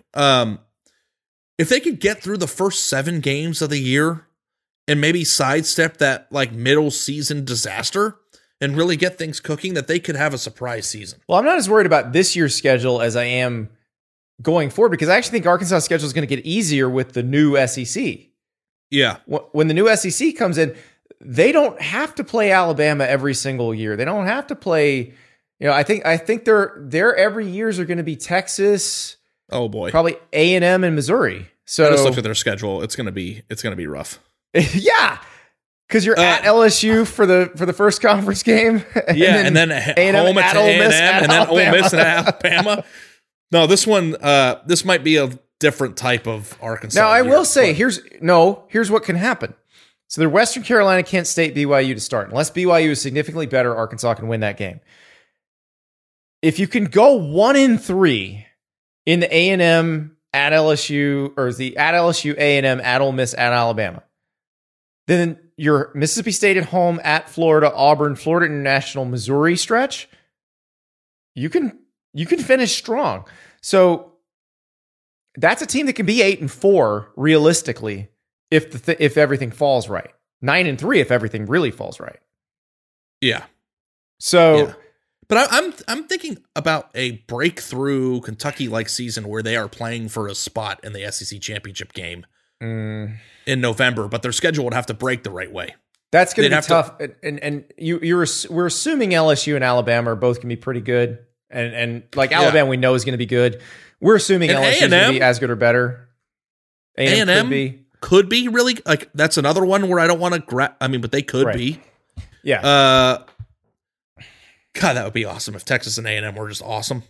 If they could get through the first 7 games of the year and maybe sidestep that like middle season disaster and really get things cooking, that they could have a surprise season. Well, I'm not as worried about this year's schedule as I am going forward, because I actually think Arkansas' schedule is going to get easier with the new SEC. Yeah. When the new SEC comes in, they don't have to play Alabama every single year. They don't have to play, I think their every years are going to be Texas. Oh boy. Probably A&M and Missouri. So I just looked at their schedule. It's going to be rough. Yeah. Because you're at LSU for the first conference game. And then home at Ole Miss, and then Ole Miss and Alabama. No, this one, this might be a different type of Arkansas. Now, I will say, here's what can happen. So they're Western Carolina, Kent State, BYU to start. Unless BYU is significantly better, Arkansas can win that game. If you can go 1-3 in the A&M at LSU, or the at LSU, A&M, at Ole Miss, at Alabama, then your Mississippi State at home, at Florida, Auburn, Florida International, Missouri stretch, you can finish strong. So that's a team that can be 8-4 realistically if everything falls right. 9-3 if everything really falls right. Yeah. So, yeah. But I'm thinking about a breakthrough Kentucky-like season where they are playing for a spot in the SEC championship game in November, but their schedule would have to break the right way. That's going to be tough. And we're assuming LSU and Alabama are both going to be pretty good. And like Alabama, we know is going to be good. We're assuming LSU is going to be as good or better. A&M could be really, like, that's another one where I don't want to but they could be. Yeah. God, that would be awesome if Texas and A&M were just awesome.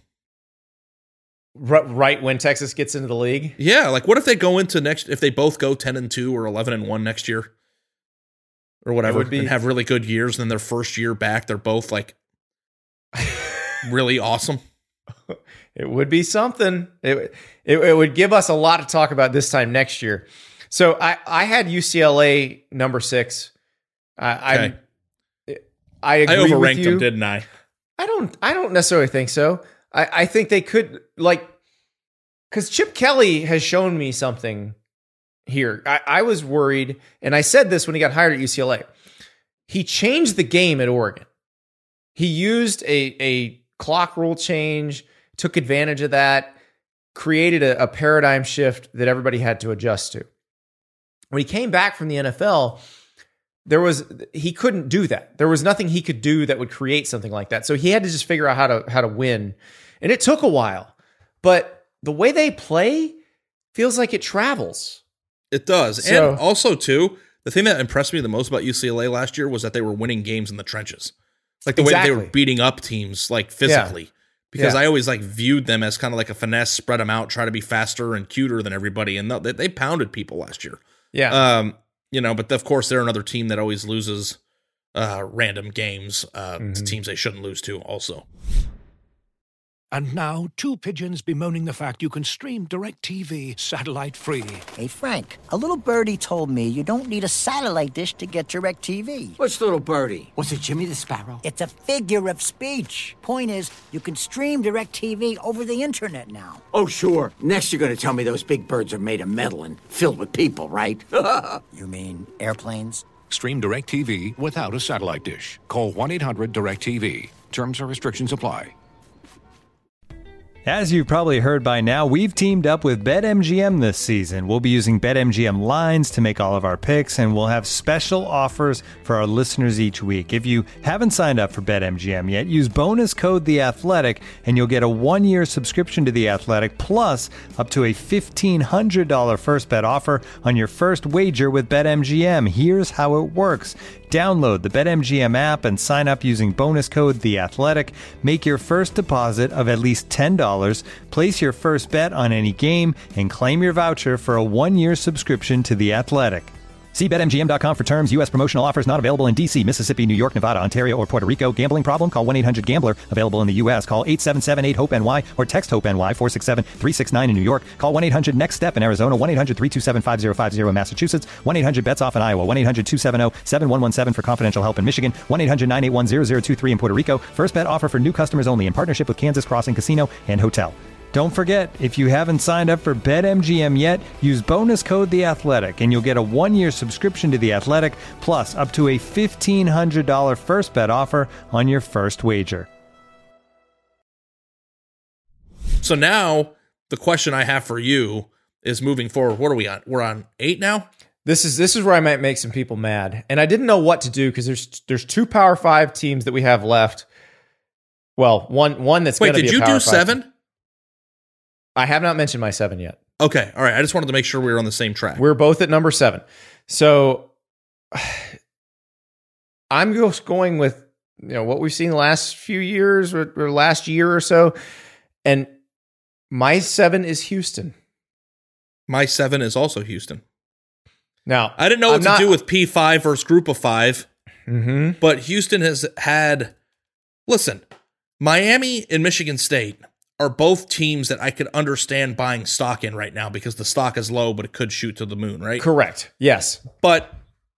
Right when Texas gets into the league? Yeah, like what if they go into if they both go 10-2 or 11-1 next year? Or whatever, and have really good years, and then their first year back, they're both like really awesome. It would be something. It would give us a lot to talk about this time next year. So I had UCLA number 6. I agree overranked with you. them, didn't I? I don't necessarily think so. I think they could, like, because Chip Kelly has shown me something here. I was worried, and I said this when he got hired at UCLA. He changed the game at Oregon. He used a clock rule change, took advantage of that, created a paradigm shift that everybody had to adjust to. When he came back from the NFL, he couldn't do that. There was nothing he could do that would create something like that. So he had to just figure out how to win. And it took a while. But the way they play feels like it travels. It does. So, and also, too, the thing that impressed me the most about UCLA last year was that they were winning games in the trenches. Like the way that they were beating up teams, like physically. Yeah. Because I always like viewed them as kind of like a finesse, spread them out, try to be faster and cuter than everybody. And they pounded people last year. Yeah. But of course they're another team that always loses random games to teams they shouldn't lose to also. And now, 2 pigeons bemoaning the fact you can stream DirecTV satellite-free. Hey, Frank, a little birdie told me you don't need a satellite dish to get DirecTV. Which little birdie? Was it Jimmy the Sparrow? It's a figure of speech. Point is, you can stream DirecTV over the internet now. Oh, sure. Next you're going to tell me those big birds are made of metal and filled with people, right? You mean airplanes? Stream DirecTV without a satellite dish. Call 1-800-DirecTV. Terms and restrictions apply. As you've probably heard by now, we've teamed up with BetMGM this season. We'll be using BetMGM lines to make all of our picks, and we'll have special offers for our listeners each week. If you haven't signed up for BetMGM yet, use bonus code The Athletic, and you'll get a 1-year subscription to The Athletic, plus up to a $1,500 first bet offer on your first wager with BetMGM. Here's how it works. Download the BetMGM app and sign up using bonus code The Athletic. Make your first deposit of at least $10. Place your first bet on any game and claim your voucher for a 1-year subscription to The Athletic. See BetMGM.com for terms. U.S. promotional offers not available in D.C., Mississippi, New York, Nevada, Ontario, or Puerto Rico. Gambling problem? Call 1-800-GAMBLER. Available in the U.S. Call 877-8-HOPE-NY or text HOPE-NY 467-369 in New York. Call 1-800-NEXT-STEP in Arizona. 1-800-327-5050 in Massachusetts. 1-800-BETS-OFF in Iowa. 1-800-270-7117 for confidential help in Michigan. 1-800-981-0023 in Puerto Rico. First bet offer for new customers only in partnership with Kansas Crossing Casino and Hotel. Don't forget, if you haven't signed up for BetMGM yet, use bonus code The Athletic, and you'll get a 1-year subscription to The Athletic, plus up to a $1,500 first bet offer on your first wager. So now, the question I have for you is moving forward. What are we on? We're on 8 now? This is where I might make some people mad. And I didn't know what to do because there's 2 Power 5 teams that we have left. Well, one that's going to be a Power 5. Wait, did you do 7? I have not mentioned my 7 yet. Okay. All right. I just wanted to make sure we were on the same track. We're both at number 7. So I'm just going with what we've seen the last few years or last year or so. And my 7 is Houston. My 7 is also Houston. Now, I didn't know what to do with P5 versus Group of 5, but Houston has had... Listen, Miami and Michigan State are both teams that I could understand buying stock in right now because the stock is low, but it could shoot to the moon, right? Correct. Yes. But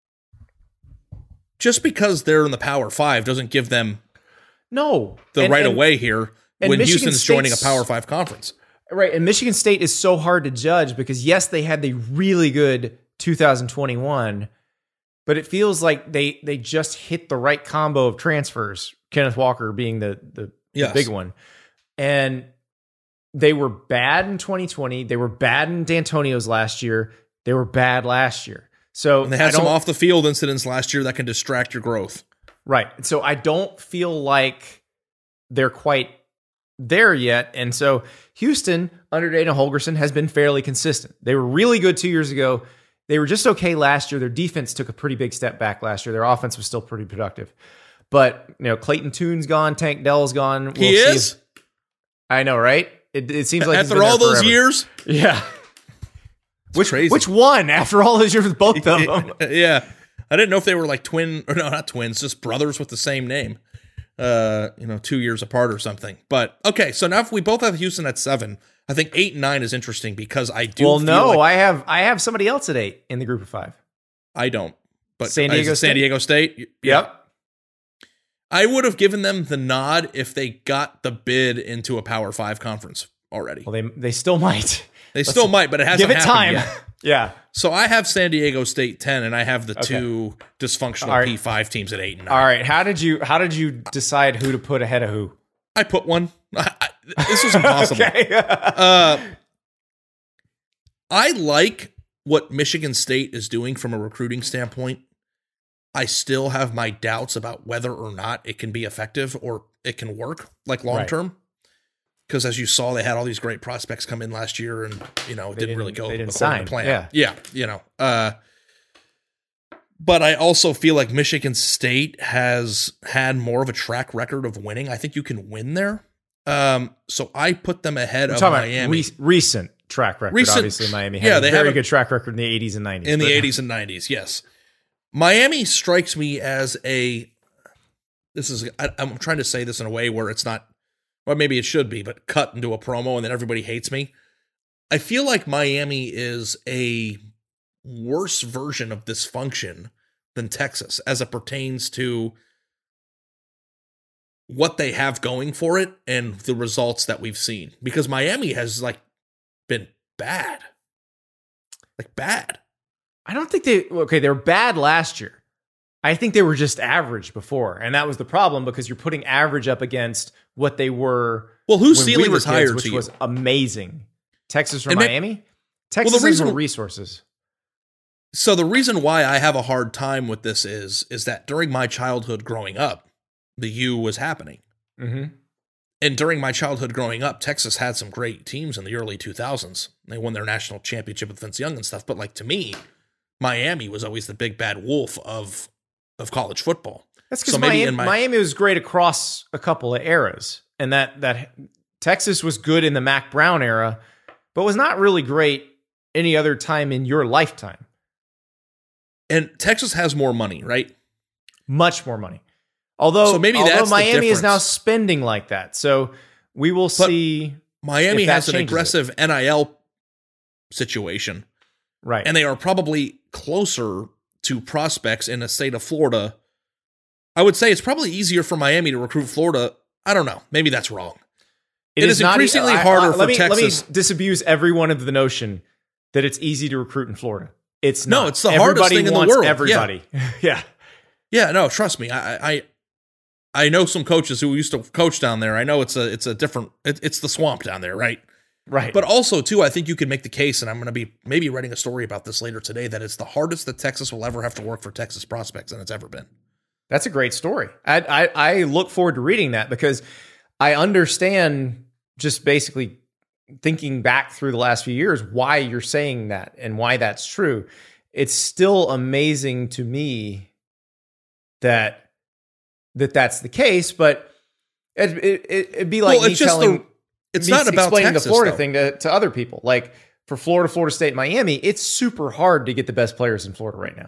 just because they're in the Power 5 doesn't give them the right of way here when Houston's joining a Power 5 conference. Right. And Michigan State is so hard to judge because, yes, they had the really good 2021, but it feels like they just hit the right combo of transfers, Kenneth Walker being the big one. And they were bad in 2020. They were bad in D'Antonio's last year. They were bad last year. So and they had some off the field incidents last year that can distract your growth. Right. So I don't feel like they're quite there yet. And so Houston under Dana Holgorsen has been fairly consistent. They were really good 2 years ago. They were just okay last year. Their defense took a pretty big step back last year. Their offense was still pretty productive. But, Clayton Toon's gone. Tank Dell's gone. He is? I know, right? It seems like after all those years? Yeah. Crazy. Which one? After all those years with both of them? Yeah. I didn't know if they were like not twins, just brothers with the same name. 2 years apart or something. But okay, so now if we both have Houston at 7, I think 8 and 9 is interesting because I do. Well, no, I have somebody else at 8 in the group of 5. I don't. But San Diego State. Yep. I would have given them the nod if they got the bid into a Power 5 conference already. Well, they still might. They still might, but it hasn't happened time. Yet. Yeah. So I have San Diego State 10, and I have the two dysfunctional P5 teams at 8 and 9. All right. How did you decide who to put ahead of who? I put one. This was impossible. I like what Michigan State is doing from a recruiting standpoint. I still have my doubts about whether or not it can be effective or it can work like long term. Because as you saw, they had all these great prospects come in last year, and it didn't really go according to plan. Yeah. But I also feel like Michigan State has had more of a track record of winning. I think you can win there. So I put them ahead of Miami. Recent track record. Obviously, Miami had a very good track record in the 80s and 90s. In the 80s and 90s, yes. Miami strikes me as I'm trying to say this in a way where it's not, or maybe it should be, but cut into a promo and then everybody hates me. I feel like Miami is a worse version of dysfunction than Texas as it pertains to what they have going for it and the results that we've seen. Because Miami has been bad. Bad. I don't think they were bad last year. I think they were just average before. And that was the problem because you're putting average up against what they were. Well, whose ceiling was higher which to you? Was amazing. Texas or Miami? Texas has more resources. So the reason why I have a hard time with this is that during my childhood growing up, the U was happening. Mm-hmm. And during my childhood growing up, Texas had some great teams in the early 2000s. They won their national championship with Vince Young and stuff. But to me, Miami was always the big bad wolf of college football. That's because Miami was great across a couple of eras. And that Texas was good in the Mac Brown era, but was not really great any other time in your lifetime. And Texas has more money, right? Much more money. Although Miami is now spending like that. So we will see. Miami has an aggressive NIL situation. Right. And they are probably closer to prospects in the state of Florida. I would say it's probably easier for Miami to recruit Florida. I don't know. Maybe that's wrong. It is increasingly harder for Texas. Let me disabuse everyone of the notion that it's easy to recruit in Florida. It's not. No, it's the hardest thing in the world. Everybody. Yeah. Yeah, no, trust me. I know some coaches who used to coach down there. I know it's a different, it's the swamp down there, right? Right. But also, too, I think you can make the case, and I'm going to be maybe writing a story about this later today, that it's the hardest that Texas will ever have to work for Texas prospects than it's ever been. That's a great story. I look forward to reading that because I understand just basically thinking back through the last few years why you're saying that and why that's true. It's still amazing to me that's the case, but it'd be like me telling. It's not about explaining Texas, the Florida though. thing to other people. Like for Florida State, Miami, it's super hard to get the best players in Florida right now.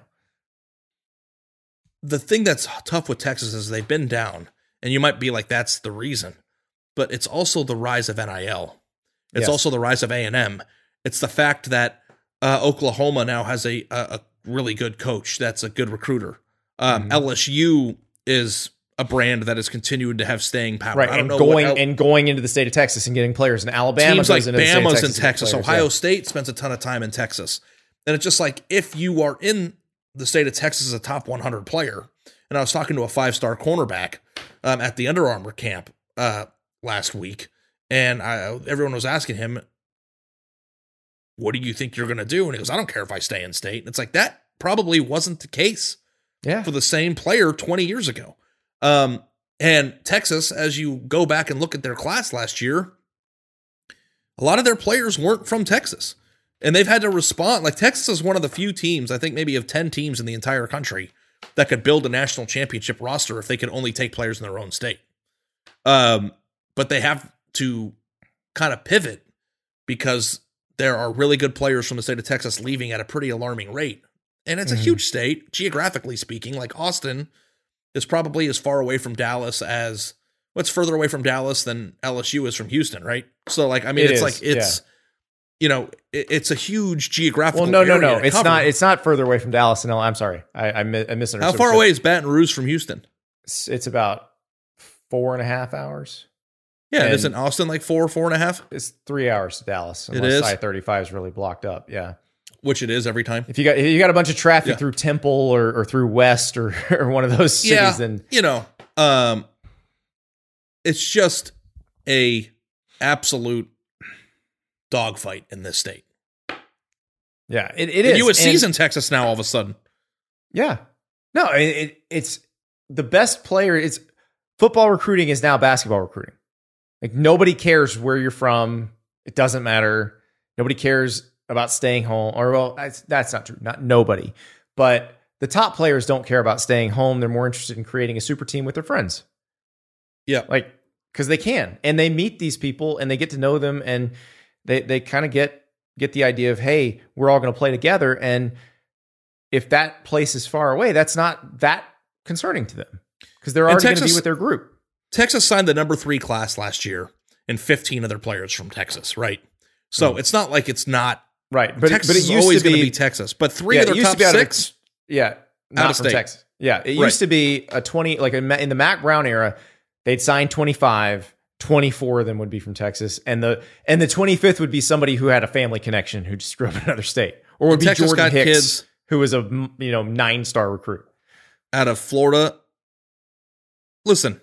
The thing that's tough with Texas is they've been down, and you might be like, that's the reason. But it's also the rise of NIL. It's also the rise of A&M. It's the fact that Oklahoma now has a really good coach that's a good recruiter. LSU is a brand that is continuing to have staying power. Right, I don't know going into the state of Texas and getting players in Alabama. Teams like into the Bama's state in Texas. Ohio State spends a ton of time in Texas. And it's just like, if you are in the state of Texas as a top 100 player, and I was talking to a 5-star cornerback at the Under Armour camp last week, and everyone was asking him, what do you think you're going to do? And he goes, I don't care if I stay in state. And it's like, that probably wasn't the case for the same player 20 years ago. And Texas, as you go back and look at their class last year, a lot of their players weren't from Texas, and they've had to respond. Like Texas is one of the few teams, I think maybe of 10 teams in the entire country, that could build a national championship roster if they could only take players in their own state. But they have to kind of pivot because there are really good players from the state of Texas leaving at a pretty alarming rate. And it's a huge state, geographically speaking. Like Austin is probably as far away from Dallas as what's further away from Dallas than LSU is from Houston, right? So like, I mean, it's a huge geographical. Well, no. It's not further away from Dallas. No, I'm sorry. I misunderstood. How far away is Baton Rouge from Houston? It's about 4.5 hours. Yeah, and isn't Austin like 4.5? It's 3 hours to Dallas. It is. I-35 is really blocked up. Yeah, which it is every time. If you got a bunch of traffic through Temple or through West or one of those cities, then it's just a absolute dogfight in this state. Yeah, it is. USC's in Texas now all of a sudden. Yeah, no, it's the best player. It's football recruiting is now basketball recruiting. Like nobody cares where you're from. It doesn't matter. Nobody cares about staying home. Or well, that's not true. Not nobody. But the top players don't care about staying home. They're more interested in creating a super team with their friends. Yeah. Like, because they can. And they meet these people and they get to know them and they kind of get the idea of, hey, we're all going to play together. And if that place is far away, that's not that concerning to them. Because they're already going to be with their group. Texas signed the number 3 class last year and 15 other players from Texas, right? So it's not like it's not right. But Texas is always going to be Texas. But 3 of their top 6, not from Texas. Yeah, it used to be a 20. Like in the Mac Brown era, they'd sign 25. 24 of them would be from Texas, and the 25th would be somebody who had a family connection who just grew up in another state, or would be Texas Jordan got Hicks, kids who was a 9-star recruit out of Florida. Listen.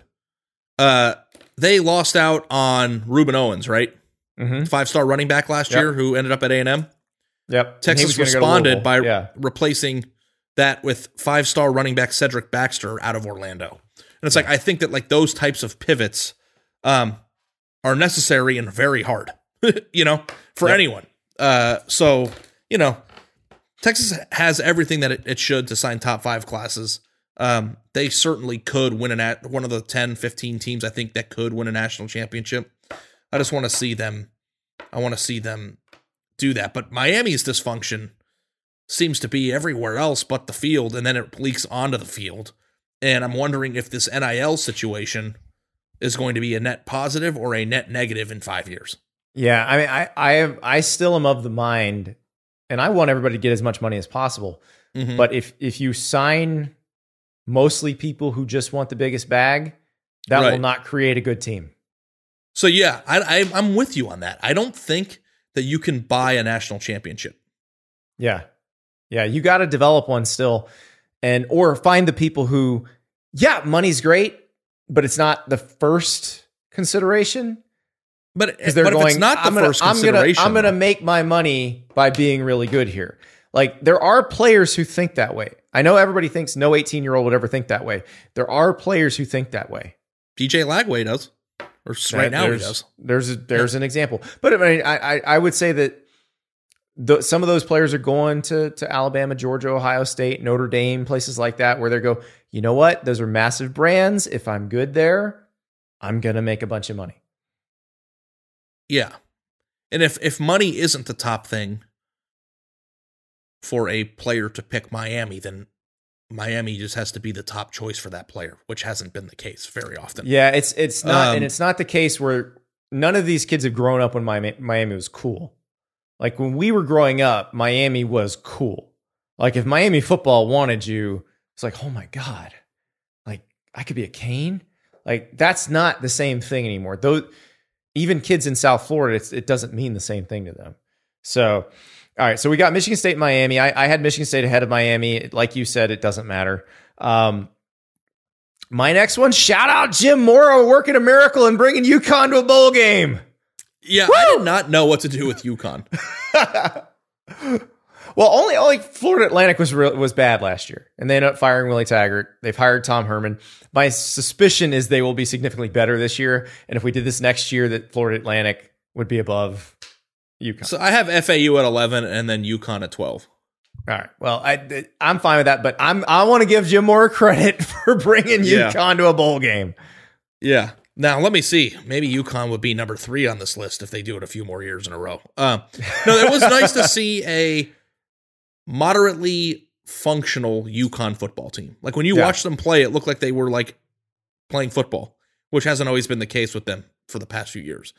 They lost out on Reuben Owens, right? 5-star running back last year who ended up at A&M. Yep. Texas responded by replacing that with 5-star running back Cedric Baxter out of Orlando. And it's like, I think that like those types of pivots are necessary and very hard, for anyone. So, Texas has everything that it should to sign top 5 classes. They certainly could win one of the 10, 15 teams I think that could win a national championship. I just want to see them. I want to see them do that. But Miami's dysfunction seems to be everywhere else but the field, and then it leaks onto the field. And I'm wondering if this NIL situation is going to be a net positive or a net negative in 5 years. Yeah, I mean, I still am of the mind, and I want everybody to get as much money as possible. Mm-hmm. But if you sign mostly people who just want the biggest bag, that will not create a good team. So yeah, I'm with you on that. I don't think that you can buy a national championship. Yeah, you got to develop one still, or find the people who, money's great, but it's not the first consideration. But if it's not the first consideration, I'm going to make my money by being really good here. Like, there are players who think that way. I know everybody thinks no 18-year-old would ever think that way. There are players who think that way. DJ Lagway does. Or right now he does. There's an example. But I mean, I would say that some of those players are going to Alabama, Georgia, Ohio State, Notre Dame, places like that, where they go, you know what? Those are massive brands. If I'm good there, I'm going to make a bunch of money. Yeah. And if money isn't the top thing for a player to pick Miami, then Miami just has to be the top choice for that player, which hasn't been the case very often. Yeah, it's not, and it's not the case where none of these kids have grown up when Miami was cool. Like when we were growing up, Miami was cool. Like if Miami football wanted you, it's like, oh my God, like I could be a Cane. Like that's not the same thing anymore. Though even kids in South Florida, it doesn't mean the same thing to them. So, all right. So we got Michigan State, Miami. I had Michigan State ahead of Miami. Like you said, it doesn't matter. My next one, shout out Jim Mora working a miracle and bringing UConn to a bowl game. Yeah, woo! I did not know what to do with UConn. Well, only Florida Atlantic was bad last year, and they ended up firing Willie Taggart. They've hired Tom Herman. My suspicion is they will be significantly better this year, and if we did this next year, that Florida Atlantic would be above UConn. So I have FAU at 11 and then UConn at 12. All right. Well, I'm fine with that, but I want to give Jim Mora credit for bringing UConn to a bowl game. Yeah. Now, let me see. Maybe UConn would be number 3 on this list if they do it a few more years in a row. No, it was nice to see a moderately functional UConn football team. Like when you watch them play, it looked like they were like playing football, which hasn't always been the case with them for the past few years.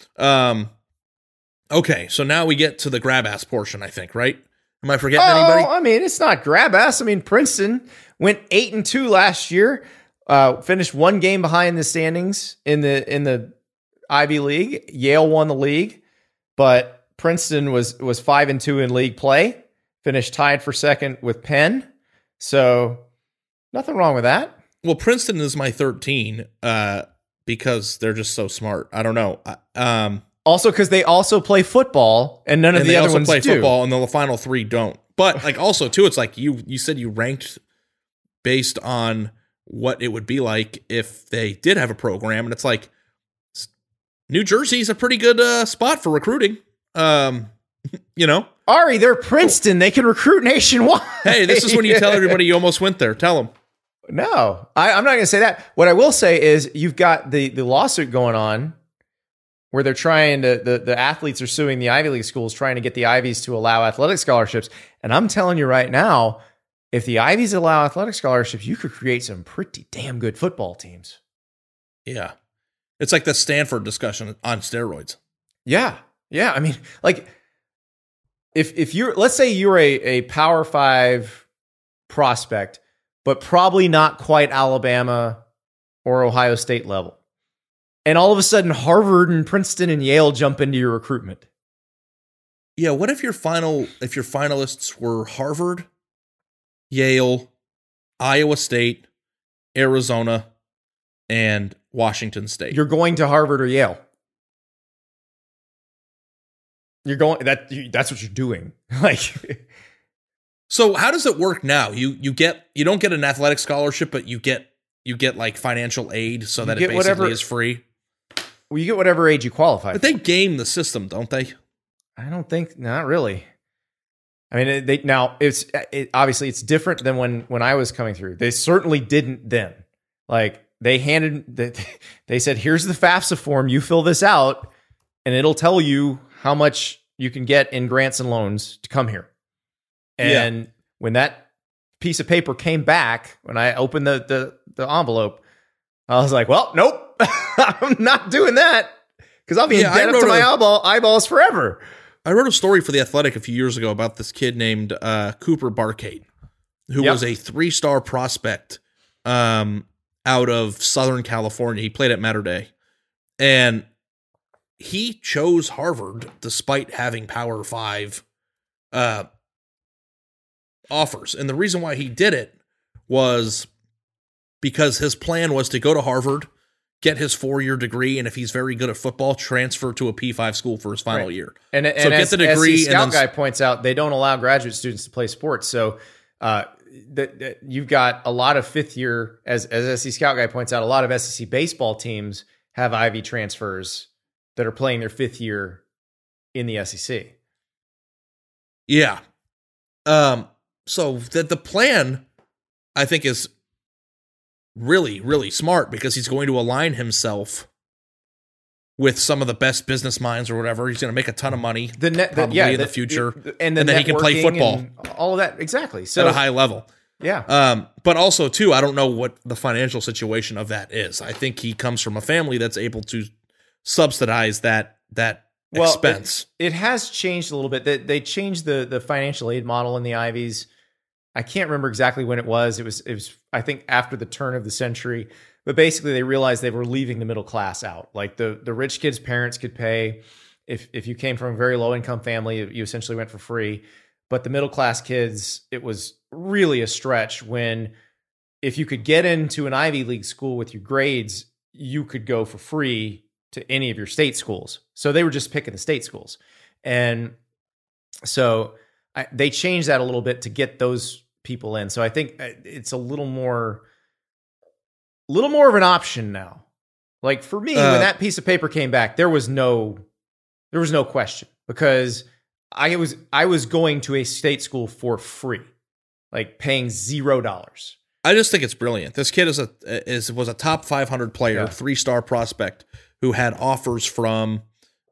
Okay, so now we get to the grab ass portion, I think, right? Am I forgetting anybody? I mean, it's not grab ass. I mean, Princeton went 8-2 last year, finished 1 game behind the standings in the Ivy League. Yale won the league, but Princeton was 5-2 in league play, finished tied for second with Penn. So nothing wrong with that. Well, Princeton is my 13 because they're just so smart. I don't know. Also, because they also play football, and none of the other ones do. They also play football, and the final 3 don't. But like also too, it's like you said you ranked based on what it would be like if they did have a program, and it's like New Jersey's a pretty good spot for recruiting. You know, Ari, they're Princeton; they can recruit nationwide. Hey, this is when you tell everybody you almost went there. Tell them. No, I'm not going to say that. What I will say is you've got the lawsuit going on, where they're trying to, the athletes are suing the Ivy League schools, trying to get the Ivies to allow athletic scholarships. And I'm telling you right now, if the Ivies allow athletic scholarships, you could create some pretty damn good football teams. Yeah. It's like the Stanford discussion on steroids. Yeah. Yeah. I mean, like, if you're, let's say you're a Power 5 prospect, but probably not quite Alabama or Ohio State level. And all of a sudden, Harvard and Princeton and Yale jump into your recruitment. Yeah, what if your finalists were Harvard, Yale, Iowa State, Arizona, and Washington State? You're going to Harvard or Yale. You're going that's what you're doing. Like, so how does it work now? You don't get an athletic scholarship, but you get like financial aid so that it basically is free. Well, you get whatever age you qualify. But they game the system, don't they? I don't think, not really. I mean, obviously it's different than when I was coming through. They certainly didn't then. Like they said, here's the FAFSA form. You fill this out and it'll tell you how much you can get in grants and loans to come here. And when that piece of paper came back, when I opened the envelope, I was like, well, nope, I'm not doing that because I'll be in debt up to my eyeballs forever. I wrote a story for The Athletic a few years ago about this kid named Cooper Barcade, who was a 3-star prospect out of Southern California. He played at Mater Dei. And he chose Harvard despite having Power 5 offers. And the reason why he did it was because his plan was to go to Harvard, get his 4-year degree, and if he's very good at football, transfer to a P5 school for his final year. And get the degree. As the Scout Guy points out, they don't allow graduate students to play sports. So you've got a lot of 5th year, as SC Scout Guy points out, a lot of SEC baseball teams have Ivy transfers that are playing their 5th year in the SEC. Yeah. So the plan, I think, is really, really smart because he's going to align himself with some of the best business minds or whatever. He's going to make a ton of money in the future, and then he can play football. All of that, exactly. So at a high level. Yeah. But also, too, I don't know what the financial situation of that is. I think he comes from a family that's able to subsidize that expense. It has changed a little bit. They changed the financial aid model in the Ivies. I can't remember exactly when it was. It was I think after the turn of the century. But basically they realized they were leaving the middle class out. Like the rich kids' parents could pay. If you came from a very low income family, you essentially went for free. But the middle class kids, it was really a stretch when if you could get into an Ivy League school with your grades, you could go for free to any of your state schools. So they were just picking the state schools. And so they changed that a little bit to get those people in. So I think it's a little more of an option now. Like for me, when that piece of paper came back, there was no question because I was going to a state school for free, like paying $0. I just think it's brilliant. This kid was a top 500 player, 3-star prospect who had offers from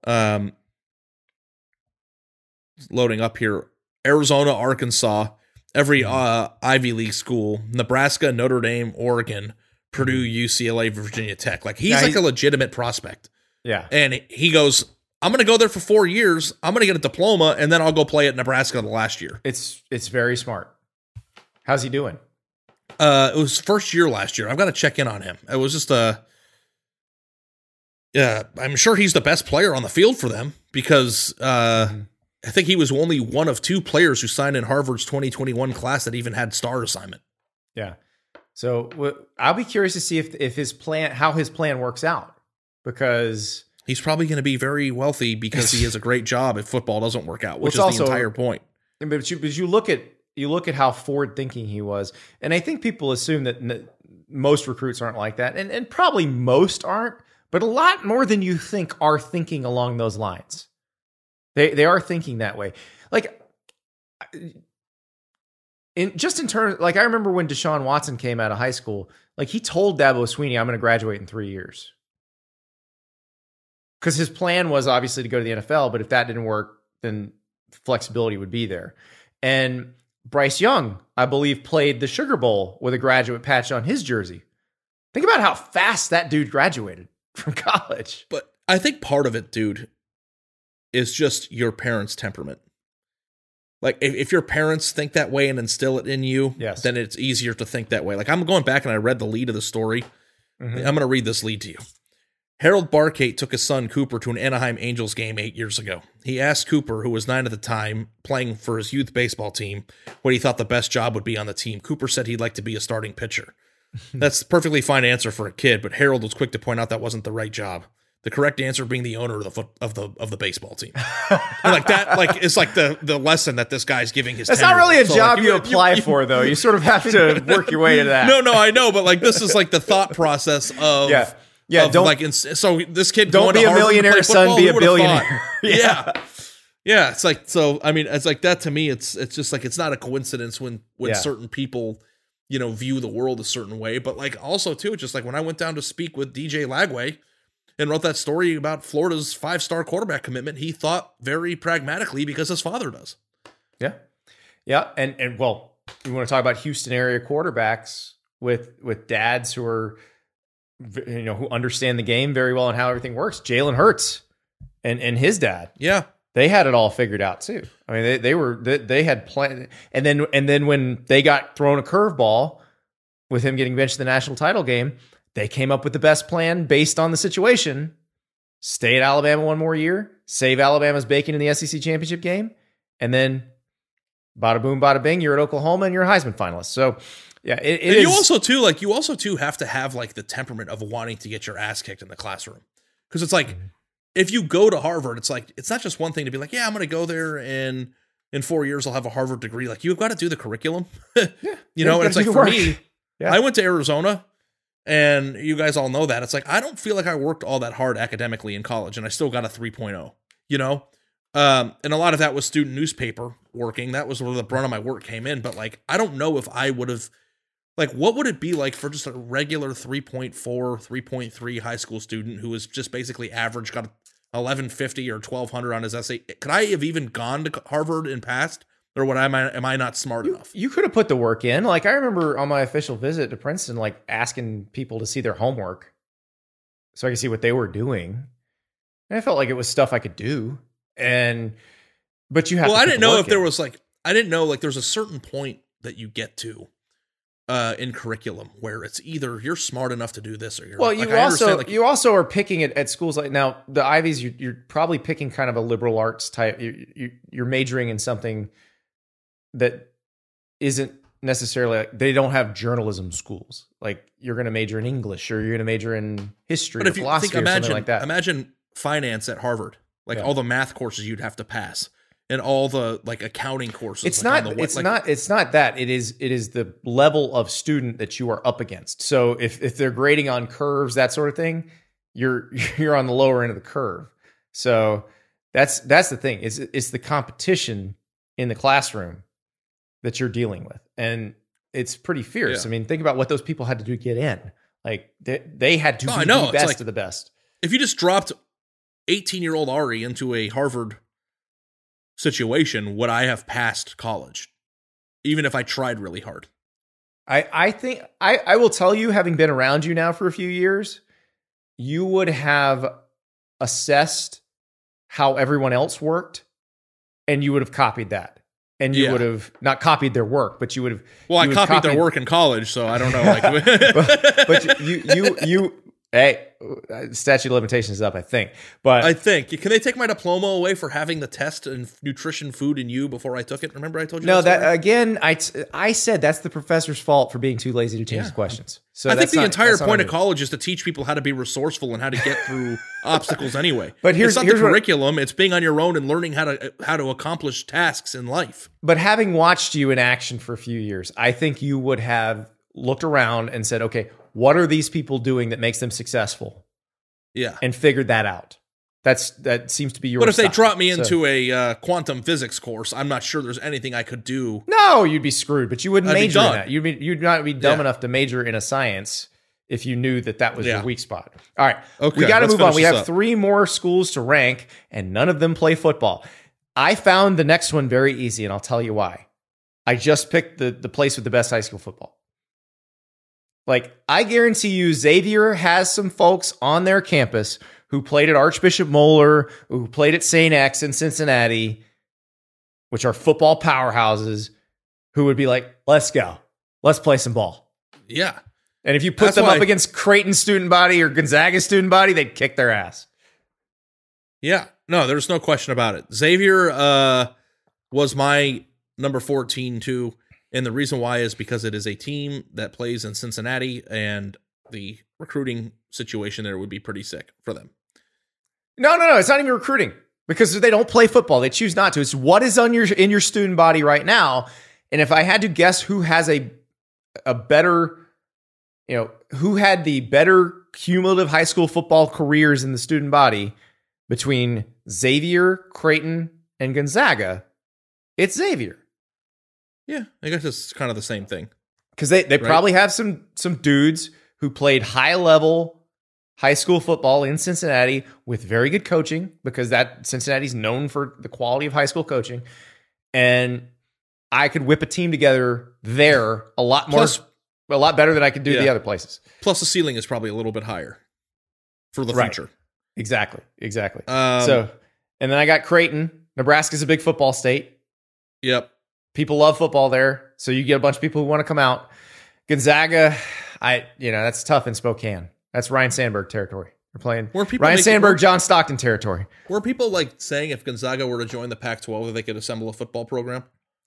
loading up here, Arizona, Arkansas, every Ivy League school, Nebraska, Notre Dame, Oregon, Purdue, UCLA, Virginia Tech. Like he's like a legitimate prospect. Yeah. And he goes, I'm going to go there for 4 years. I'm going to get a diploma, and then I'll go play at Nebraska the last year. It's very smart. How's he doing? It was first year last year. I've got to check in on him. It was just I'm sure he's the best player on the field for them because I think he was only one of 2 players who signed in Harvard's 2021 class that even had star assignment. Yeah. So I'll be curious to see how his plan works out, because he's probably going to be very wealthy because he has a great job if football doesn't work out, which is also the entire point. But you look at how forward thinking he was, and I think people assume that most recruits aren't like that, and probably most aren't, but a lot more than you think are thinking along those lines. They are thinking that way. Like in terms, like I remember when Deshaun Watson came out of high school, like he told Dabo Swinney, "I'm going to graduate in 3 years." Because his plan was obviously to go to the NFL, but if that didn't work, then flexibility would be there. And Bryce Young, I believe, played the Sugar Bowl with a graduate patch on his jersey. Think about how fast that dude graduated from college. But I think part of it, dude, is just your parents' temperament. Like if your parents think that way and instill it in you, then it's easier to think that way. Like I'm going back and I read the lead of the story. Mm-hmm. I'm going to read this lead to you. Harold Barkate took his son Cooper to an Anaheim Angels game 8 years ago. He asked Cooper, who was 9 at the time, playing for his youth baseball team, what he thought the best job would be on the team. Cooper said he'd like to be a starting pitcher. That's a perfectly fine answer for a kid, but Harold was quick to point out that wasn't the right job. The correct answer being the owner of the baseball team. And like that, like it's like the lesson that this guy's giving his. That's not really a job you apply for, though. You sort of have to work your way to that. No, I know, but like this is like the thought process of don't like. So this kid don't be a millionaire, son. Be a billionaire. Yeah. It's like so. I mean, it's like that to me. It's just like it's not a coincidence when certain people, view the world a certain way. But like also too, just like when I went down to speak with DJ Lagway and wrote that story about Florida's 5-star quarterback commitment, he thought very pragmatically because his father does. Yeah, and well, you want to talk about Houston area quarterbacks with dads who are, who understand the game very well and how everything works. Jalen Hurts and his dad. Yeah. They had it all figured out too. I mean, they had planned, and then when they got thrown a curveball with him getting benched in the national title game, they came up with the best plan based on the situation. Stay at Alabama one more year, save Alabama's bacon in the SEC championship game, and then bada boom, bada bing, you're at Oklahoma and you're a Heisman finalist. So yeah, it is. You also too have to have like the temperament of wanting to get your ass kicked in the classroom, because it's like if you go to Harvard, it's like it's not just one thing to be like, yeah, I'm going to go there and in 4 years I'll have a Harvard degree. Like you've got to do the curriculum, and it's like for me, I went to Arizona. And you guys all know that. It's like, I don't feel like I worked all that hard academically in college, and I still got a 3.0, and a lot of that was student newspaper working. That was where the brunt of my work came in. But like, I don't know if I would have, like, what would it be like for just a regular 3.4, 3.3 high school student who was just basically average, got 1150 or 1200 on his essay? Could I have even gone to Harvard and passed? Or am I not smart enough? You could have put the work in. Like I remember on my official visit to Princeton, like asking people to see their homework so I could see what they were doing. And I felt like it was stuff I could do. But you have. Well, I didn't know if there was like there's a certain point that you get to in curriculum where it's either you're smart enough to do this or you're. Well, you also are picking it at schools like now the Ivies. You're probably picking kind of a liberal arts type. You're majoring in something that isn't necessarily like, they don't have journalism schools. Like you're going to major in English or you're going to major in history or philosophy or something like that. Imagine finance at Harvard, like all the math courses you'd have to pass and all the like accounting courses. It's not that. It is the level of student that you are up against. So if they're grading on curves, that sort of thing, you're on the lower end of the curve. So That's the thing. It's the competition in the classroom that you're dealing with, and it's pretty fierce. Yeah. I mean, think about what those people had to do to get in. Like they had to be the best like, of the best. If you just dropped 18-year-old Ari into a Harvard situation, would I have passed college, even if I tried really hard? I think I will tell you, having been around you now for a few years, you would have assessed how everyone else worked, and you would have copied that. And you would have not copied their work, but you would have. Well, I copied their work in college, so I don't know. Like, but you. Hey, statute of limitations is up, I think. But I think, can they take my diploma away for having the test in nutrition, food, and you before I took it? Remember I told you? No, that again. I said that's the professor's fault for being too lazy to change the questions. So I think the entire point of college is to teach people how to be resourceful and how to get through obstacles anyway. But it's not the curriculum; it's being on your own and learning how to accomplish tasks in life. But having watched you in action for a few years, I think you would have looked around and said, "Okay, what are these people doing that makes them successful?" Yeah, and figured that out. That seems to be your. But if they drop me into a quantum physics course, I'm not sure there's anything I could do. No, you'd be screwed. But you wouldn't major in that. You'd not be dumb enough to major in a science if you knew that was your weak spot. All right, we got to move on. We have 3 more schools to rank, and none of them play football. I found the next one very easy, and I'll tell you why. I just picked the place with the best high school football. Like, I guarantee you, Xavier has some folks on their campus who played at Archbishop Moeller, who played at St. X in Cincinnati, which are football powerhouses, who would be like, let's go. Let's play some ball. Yeah. And if you put them up against Creighton student body or Gonzaga student body, they'd kick their ass. Yeah. No, there's no question about it. Xavier was my number 14, too. And the reason why is because it is a team that plays in Cincinnati, and the recruiting situation there would be pretty sick for them. No. It's not even recruiting, because they don't play football. They choose not to. It's what is in your student body right now. And if I had to guess who has a better, who had the better cumulative high school football careers in the student body between Xavier, Creighton, and Gonzaga, it's Xavier. Yeah, I guess it's kind of the same thing. Because they probably have some dudes who played high-level high school football in Cincinnati with very good coaching, because that Cincinnati's known for the quality of high school coaching. And I could whip a team together there a lot better than I could do the other places. Plus, the ceiling is probably a little bit higher for the future. Exactly. And then I got Creighton. Nebraska's a big football state. Yep. People love football there, so you get a bunch of people who want to come out. Gonzaga, that's tough in Spokane. That's Ryan Sandberg territory. We're playing Ryan Sandberg, John Stockton territory. Were people saying if Gonzaga were to join the Pac-12 that they could assemble a football program?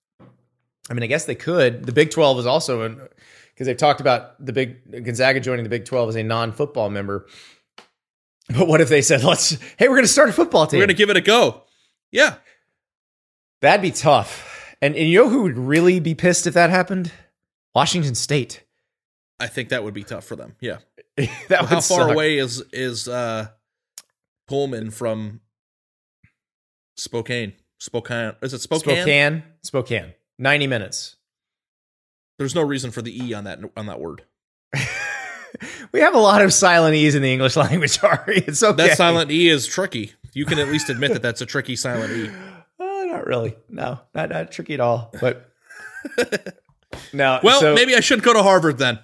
I mean, I guess they could. The Big 12 is also because they've talked about Gonzaga joining the Big 12 as a non-football member. But what if they said, hey, we're going to start a football team. We're going to give it a go. Yeah. That'd be tough. And you know who would really be pissed if that happened? Washington State. I think that would be tough for them. Yeah. How far away is Pullman from Spokane? Is it Spokane? Spokane. 90 minutes. There's no reason for the E on that word. We have a lot of silent E's in the English language, Ari. It's okay. That silent E is tricky. You can at least admit that that's a tricky silent E. Not really. No, not tricky at all. But no. Well, maybe I should go to Harvard then.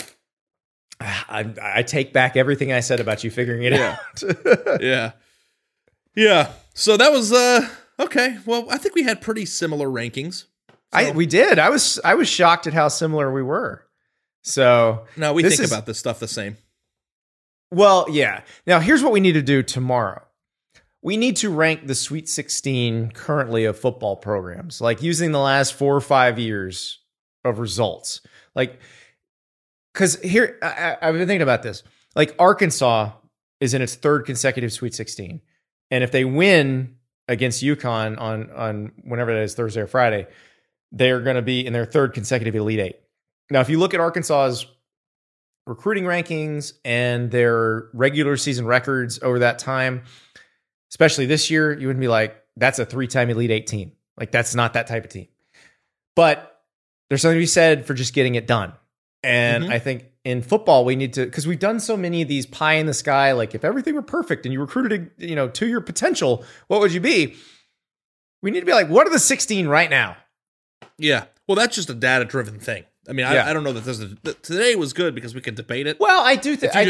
I take back everything I said about you figuring it out. Yeah. So that was okay. Well, I think we had pretty similar rankings. So. We did. I was shocked at how similar we were. So no, we think about this stuff the same. Well, yeah. Now here's what we need to do tomorrow. We need to rank the Sweet 16 currently of football programs, like using the last 4 or 5 years of results. Like, because here, I've been thinking about this. Like, Arkansas is in its 3rd consecutive Sweet 16. And if they win against UConn on whenever that is, Thursday or Friday, they're going to be in their 3rd consecutive Elite 8. Now, if you look at Arkansas's recruiting rankings and their regular season records over that time, especially this year, you wouldn't be like, that's a 3-time Elite Eight team. Like, that's not that type of team. But there's something to be said for just getting it done. And I think in football, we need to, because we've done so many of these pie in the sky, like if everything were perfect and you recruited, to your potential, what would you be? We need to be like, what are the 16 right now? Yeah. Well, that's just a data-driven thing. I mean, I don't know that today was good because we could debate it. Well, I do think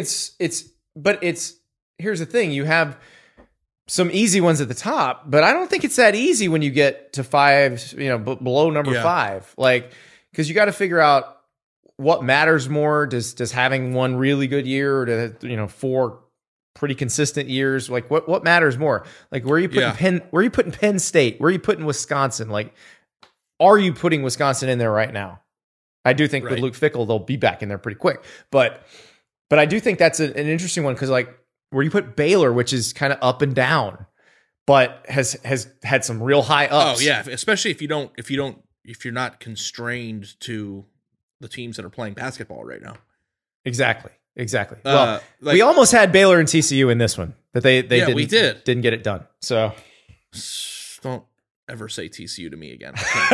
here's the thing. You have some easy ones at the top, but I don't think it's that easy when you get to 5, below number 5. Like, because you got to figure out what matters more. Does having one really good year, or 4 pretty consistent years? Like, what matters more? Like, where are you putting Penn State? Where are you putting Wisconsin? Like, are you putting Wisconsin in there right now? I do think with Luke Fickell, they'll be back in there pretty quick. But I do think that's an interesting one, because like, where you put Baylor, which is kind of up and down, but has had some real high ups. Oh yeah, especially if you're not constrained to the teams that are playing basketball right now. Exactly. Well, we almost had Baylor and TCU in this one, but we didn't get it done. So don't ever say TCU to me again.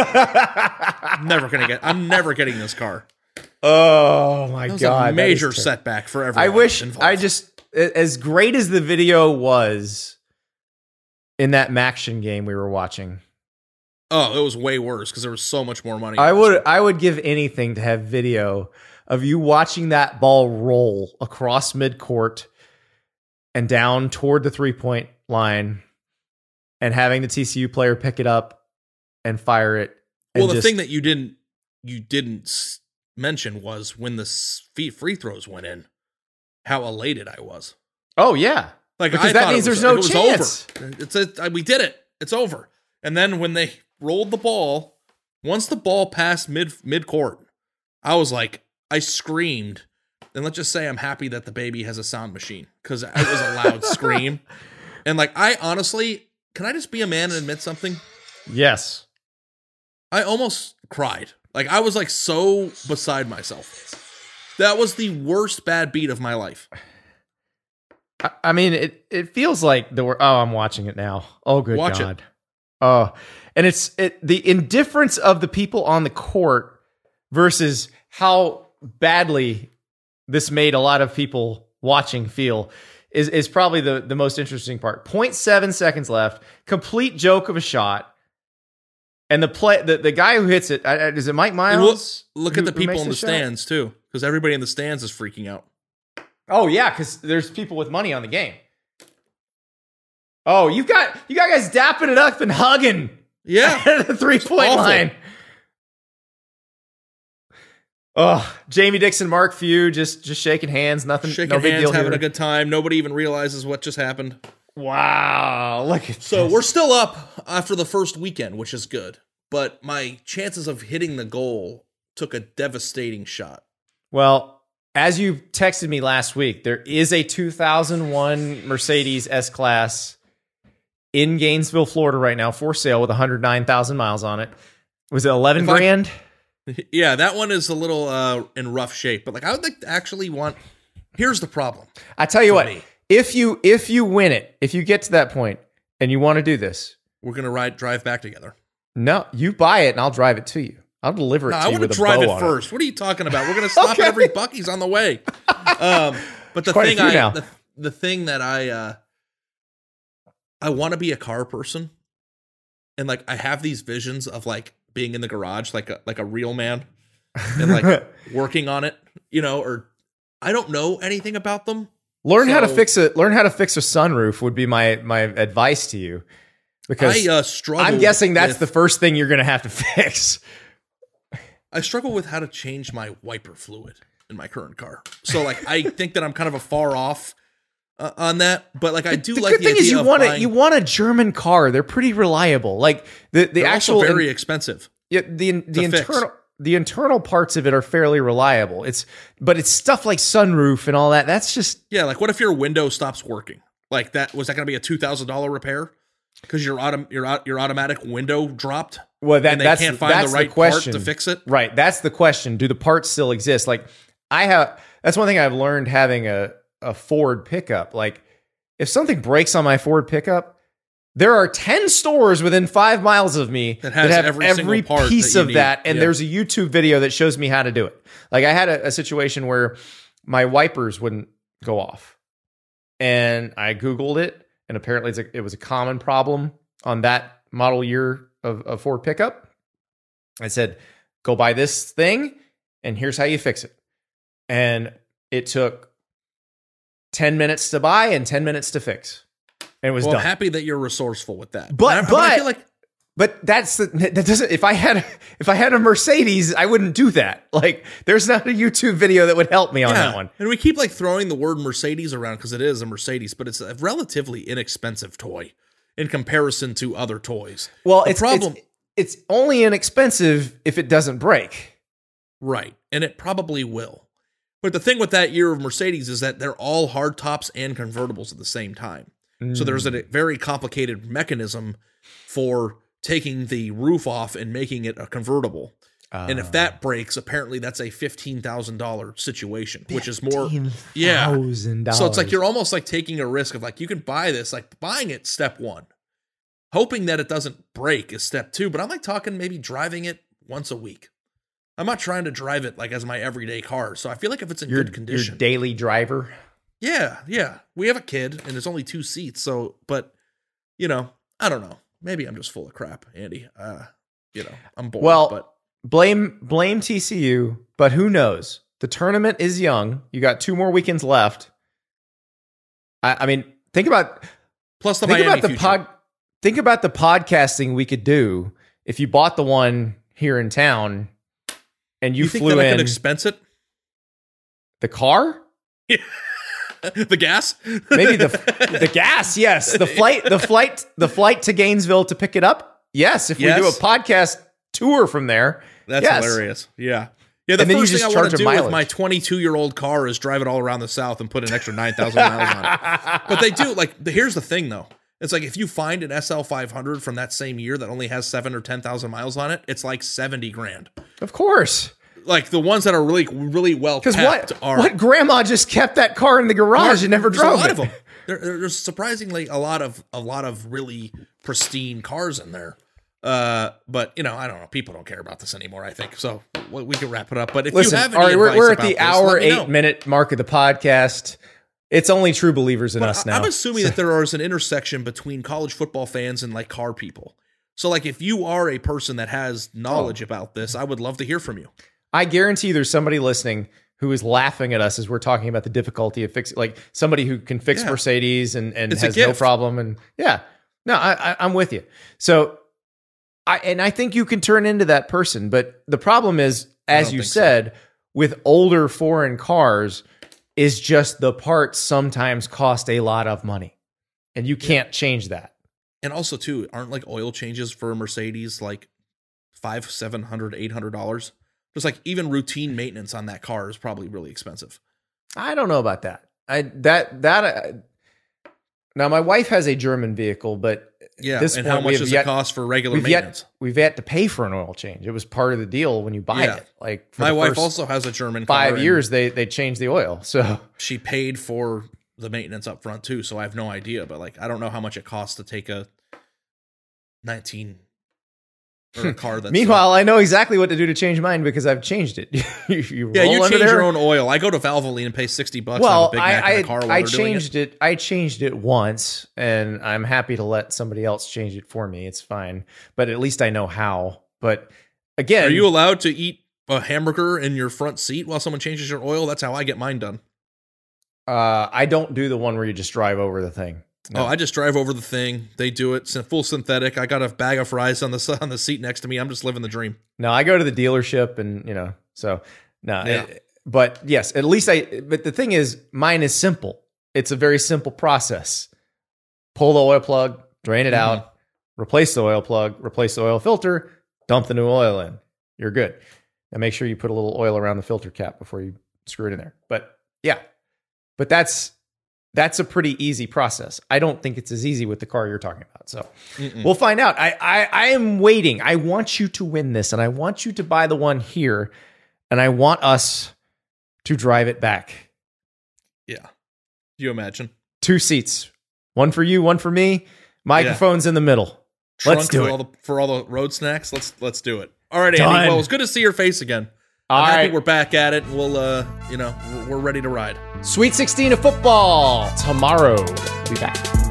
I'm never getting this car. Oh my God. A major setback for everyone. I wish involved. As great as the video was in that Maction game we were watching. Oh, it was way worse because there was so much more money. I would give anything to have video of you watching that ball roll across midcourt and down toward the 3-point line, and having the TCU player pick it up and fire it. Well, the thing that you didn't mention was when the free throws went in, how elated I was. Oh yeah, because that means there's no chance. Over. We did it. It's over. And then when they rolled the ball, once the ball passed midcourt, I was like, I screamed. And let's just say I'm happy that the baby has a sound machine, because it was a loud scream. And like, I honestly, can I just be a man and admit something? Yes. I almost cried. Like, I was like so beside myself. That was the worst bad beat of my life. I mean, it feels like I'm watching it now. Oh, good Watch God. It. Oh, and it's the indifference of the people on the court versus how badly this made a lot of people watching feel is probably the most interesting part. 0.7 seconds left, complete joke of a shot. And the guy who hits it, is it Mike Miles? Look at the people in the stands too, because everybody in the stands is freaking out. Oh yeah, because there's people with money on the game. Oh, you got guys dapping it up and hugging. Yeah, at the 3-point line. Oh, Jamie Dixon, Mark Few, just shaking hands. Nothing. Shaking big hands, deal having here. a good time. Nobody even realizes what just happened. Wow, look at So this. we're still up after the first weekend, which is good. But my chances of hitting the goal took a devastating shot. Well, as you texted me last week, there is a 2001 Mercedes S-Class in Gainesville, Florida right now for sale with 109,000 miles on it. Was it 11 grand? Yeah, that one is a little in rough shape. But like, I would like to actually want... Here's the problem. I tell you what, if you win it, if you get to that point and you want to do this... We're going to drive back together. No, you buy it and I'll drive it to you. I'll deliver it to you with a bow on it. I want to drive it first. What are you talking about? We're going to stop at every Buc-ee's on the way. But the thing that I want to be a car person, and like I have these visions of like being in the garage like a real man and like working on it, or I don't know anything about them. Learn how to fix a sunroof would be my advice to you. Because I'm guessing that's the first thing you're going to have to fix. I struggle with how to change my wiper fluid in my current car. So like, I think that I'm kind of far off on that, but like I do like the idea of you want a German car. They're pretty reliable. Like the actual also very expensive. Yeah, the internal parts of it are fairly reliable. But it's stuff like sunroof and all that. That's just like what if your window stops working? Like that was that going to be a $2,000 repair? Because your automatic window dropped. Well, and they can't find the right part to fix it. Right, that's the question. Do the parts still exist? Like that's one thing I've learned having a Ford pickup. Like if something breaks on my Ford pickup, There are 10 stores within 5 miles of me that have every part piece that you of need. that. And there's a YouTube video that shows me how to do it. Like I had a situation where my wipers wouldn't go off. And I Googled it. And apparently it was a common problem on that model year of Ford pickup. I said, go buy this thing. And here's how you fix it. And it took 10 minutes to buy and 10 minutes to fix. And it was done. I'm happy that you're resourceful with that. But I feel like that doesn't. If I had a Mercedes, I wouldn't do that. Like, there's not a YouTube video that would help me on that one. And we keep like throwing the word Mercedes around because it is a Mercedes, but it's a relatively inexpensive toy in comparison to other toys. Well, it's only inexpensive if it doesn't break. Right, and it probably will. But the thing with that year of Mercedes is that they're all hardtops and convertibles at the same time. So there's a very complicated mechanism for taking the roof off and making it a convertible. And if that breaks, apparently that's a $15,000 situation, which is more. Yeah. $15,000. So it's like you're almost like taking a risk of like, you can buy this, like buying it, step one. Hoping that it doesn't break is step two. But I'm like talking maybe driving it once a week. I'm not trying to drive it like as my everyday car. So I feel like if it's in good condition. Your daily driver. Yeah. We have a kid and there's only 2 seats. So, but, I don't know. Maybe I'm just full of crap, Andy. I'm bored. Well, but blame TCU, but who knows? The tournament is young. You got 2 more weekends left. I mean, think about Miami future. Think about the podcasting we could do if you bought the one here in town and you think flew that in. I could expense it? The car? Yeah. The gas? Maybe the gas, yes. The flight to Gainesville to pick it up? Yes, if we do a podcast tour from there. That's hilarious. Yeah. Yeah, the first thing I want to do with my 22-year-old car is drive it all around the South and put an extra 9,000 miles on it. But they do, here's the thing, though. It's like if you find an SL500 from that same year that only has 7 or 10,000 miles on it, it's like $70,000. Of course. Like the ones that are really, really well kept are. What grandma just kept that car in the garage and never drove a lot it? of them. There's surprisingly a lot of really pristine cars in there. But I don't know. People don't care about this anymore, I think. So we can wrap it up. But if you have any advice we're at about the this, hour, let me know. 8-minute mark of the podcast. It's only true believers in us now. I'm assuming that there is an intersection between college football fans and like car people. So like if you are a person that has knowledge about this, I would love to hear from you. I guarantee there's somebody listening who is laughing at us as we're talking about the difficulty of fixing, like somebody who can fix Mercedes and has no problem. And I'm with you. So I think you can turn into that person. But the problem is, as you said, with older foreign cars, is just the parts sometimes cost a lot of money. And you can't change that. And also, too, aren't like oil changes for a Mercedes like $500, $700, $800? Just like even routine maintenance on that car is probably really expensive. I don't know about that. Now my wife has a German vehicle, but and how much does it cost for regular maintenance? We've yet to pay for an oil change. It was part of the deal when you buy it. Like my wife also has a German car. 5 years they changed the oil, so she paid for the maintenance up front too. So I have no idea, but like I don't know how much it costs to take a 19. Or a car that's Meanwhile, I know exactly what to do to change mine because I've changed it. you change your own oil. I go to Valvoline and pay $60. Well, on a Big Mac in the car while I changed it. I changed it once, and I'm happy to let somebody else change it for me. It's fine, but at least I know how. But again, are you allowed to eat a hamburger in your front seat while someone changes your oil? That's how I get mine done. I don't do the one where you just drive over the thing. No. Oh, I just drive over the thing. They do it full synthetic. I got a bag of fries on the seat next to me. I'm just living the dream. No, I go to the dealership and, so no. Yeah. But yes, at least but the thing is, mine is simple. It's a very simple process. Pull the oil plug, drain it out, replace the oil plug, replace the oil filter, dump the new oil in. You're good. Now make sure you put a little oil around the filter cap before you screw it in there. But that's a pretty easy process. I don't think it's as easy with the car you're talking about. So we'll find out. I am waiting. I want you to win this, and I want you to buy the one here, and I want us to drive it back. Yeah. Do you imagine? 2 seats. One for you, one for me. Microphone's in the middle. Trunk Let's do it. for all the road snacks. Let's do it. All right, Andy. Done. Well, it's good to see your face again. I'm happy we're back at it. We'll, we're ready to ride. Sweet 16 of football tomorrow. Be back.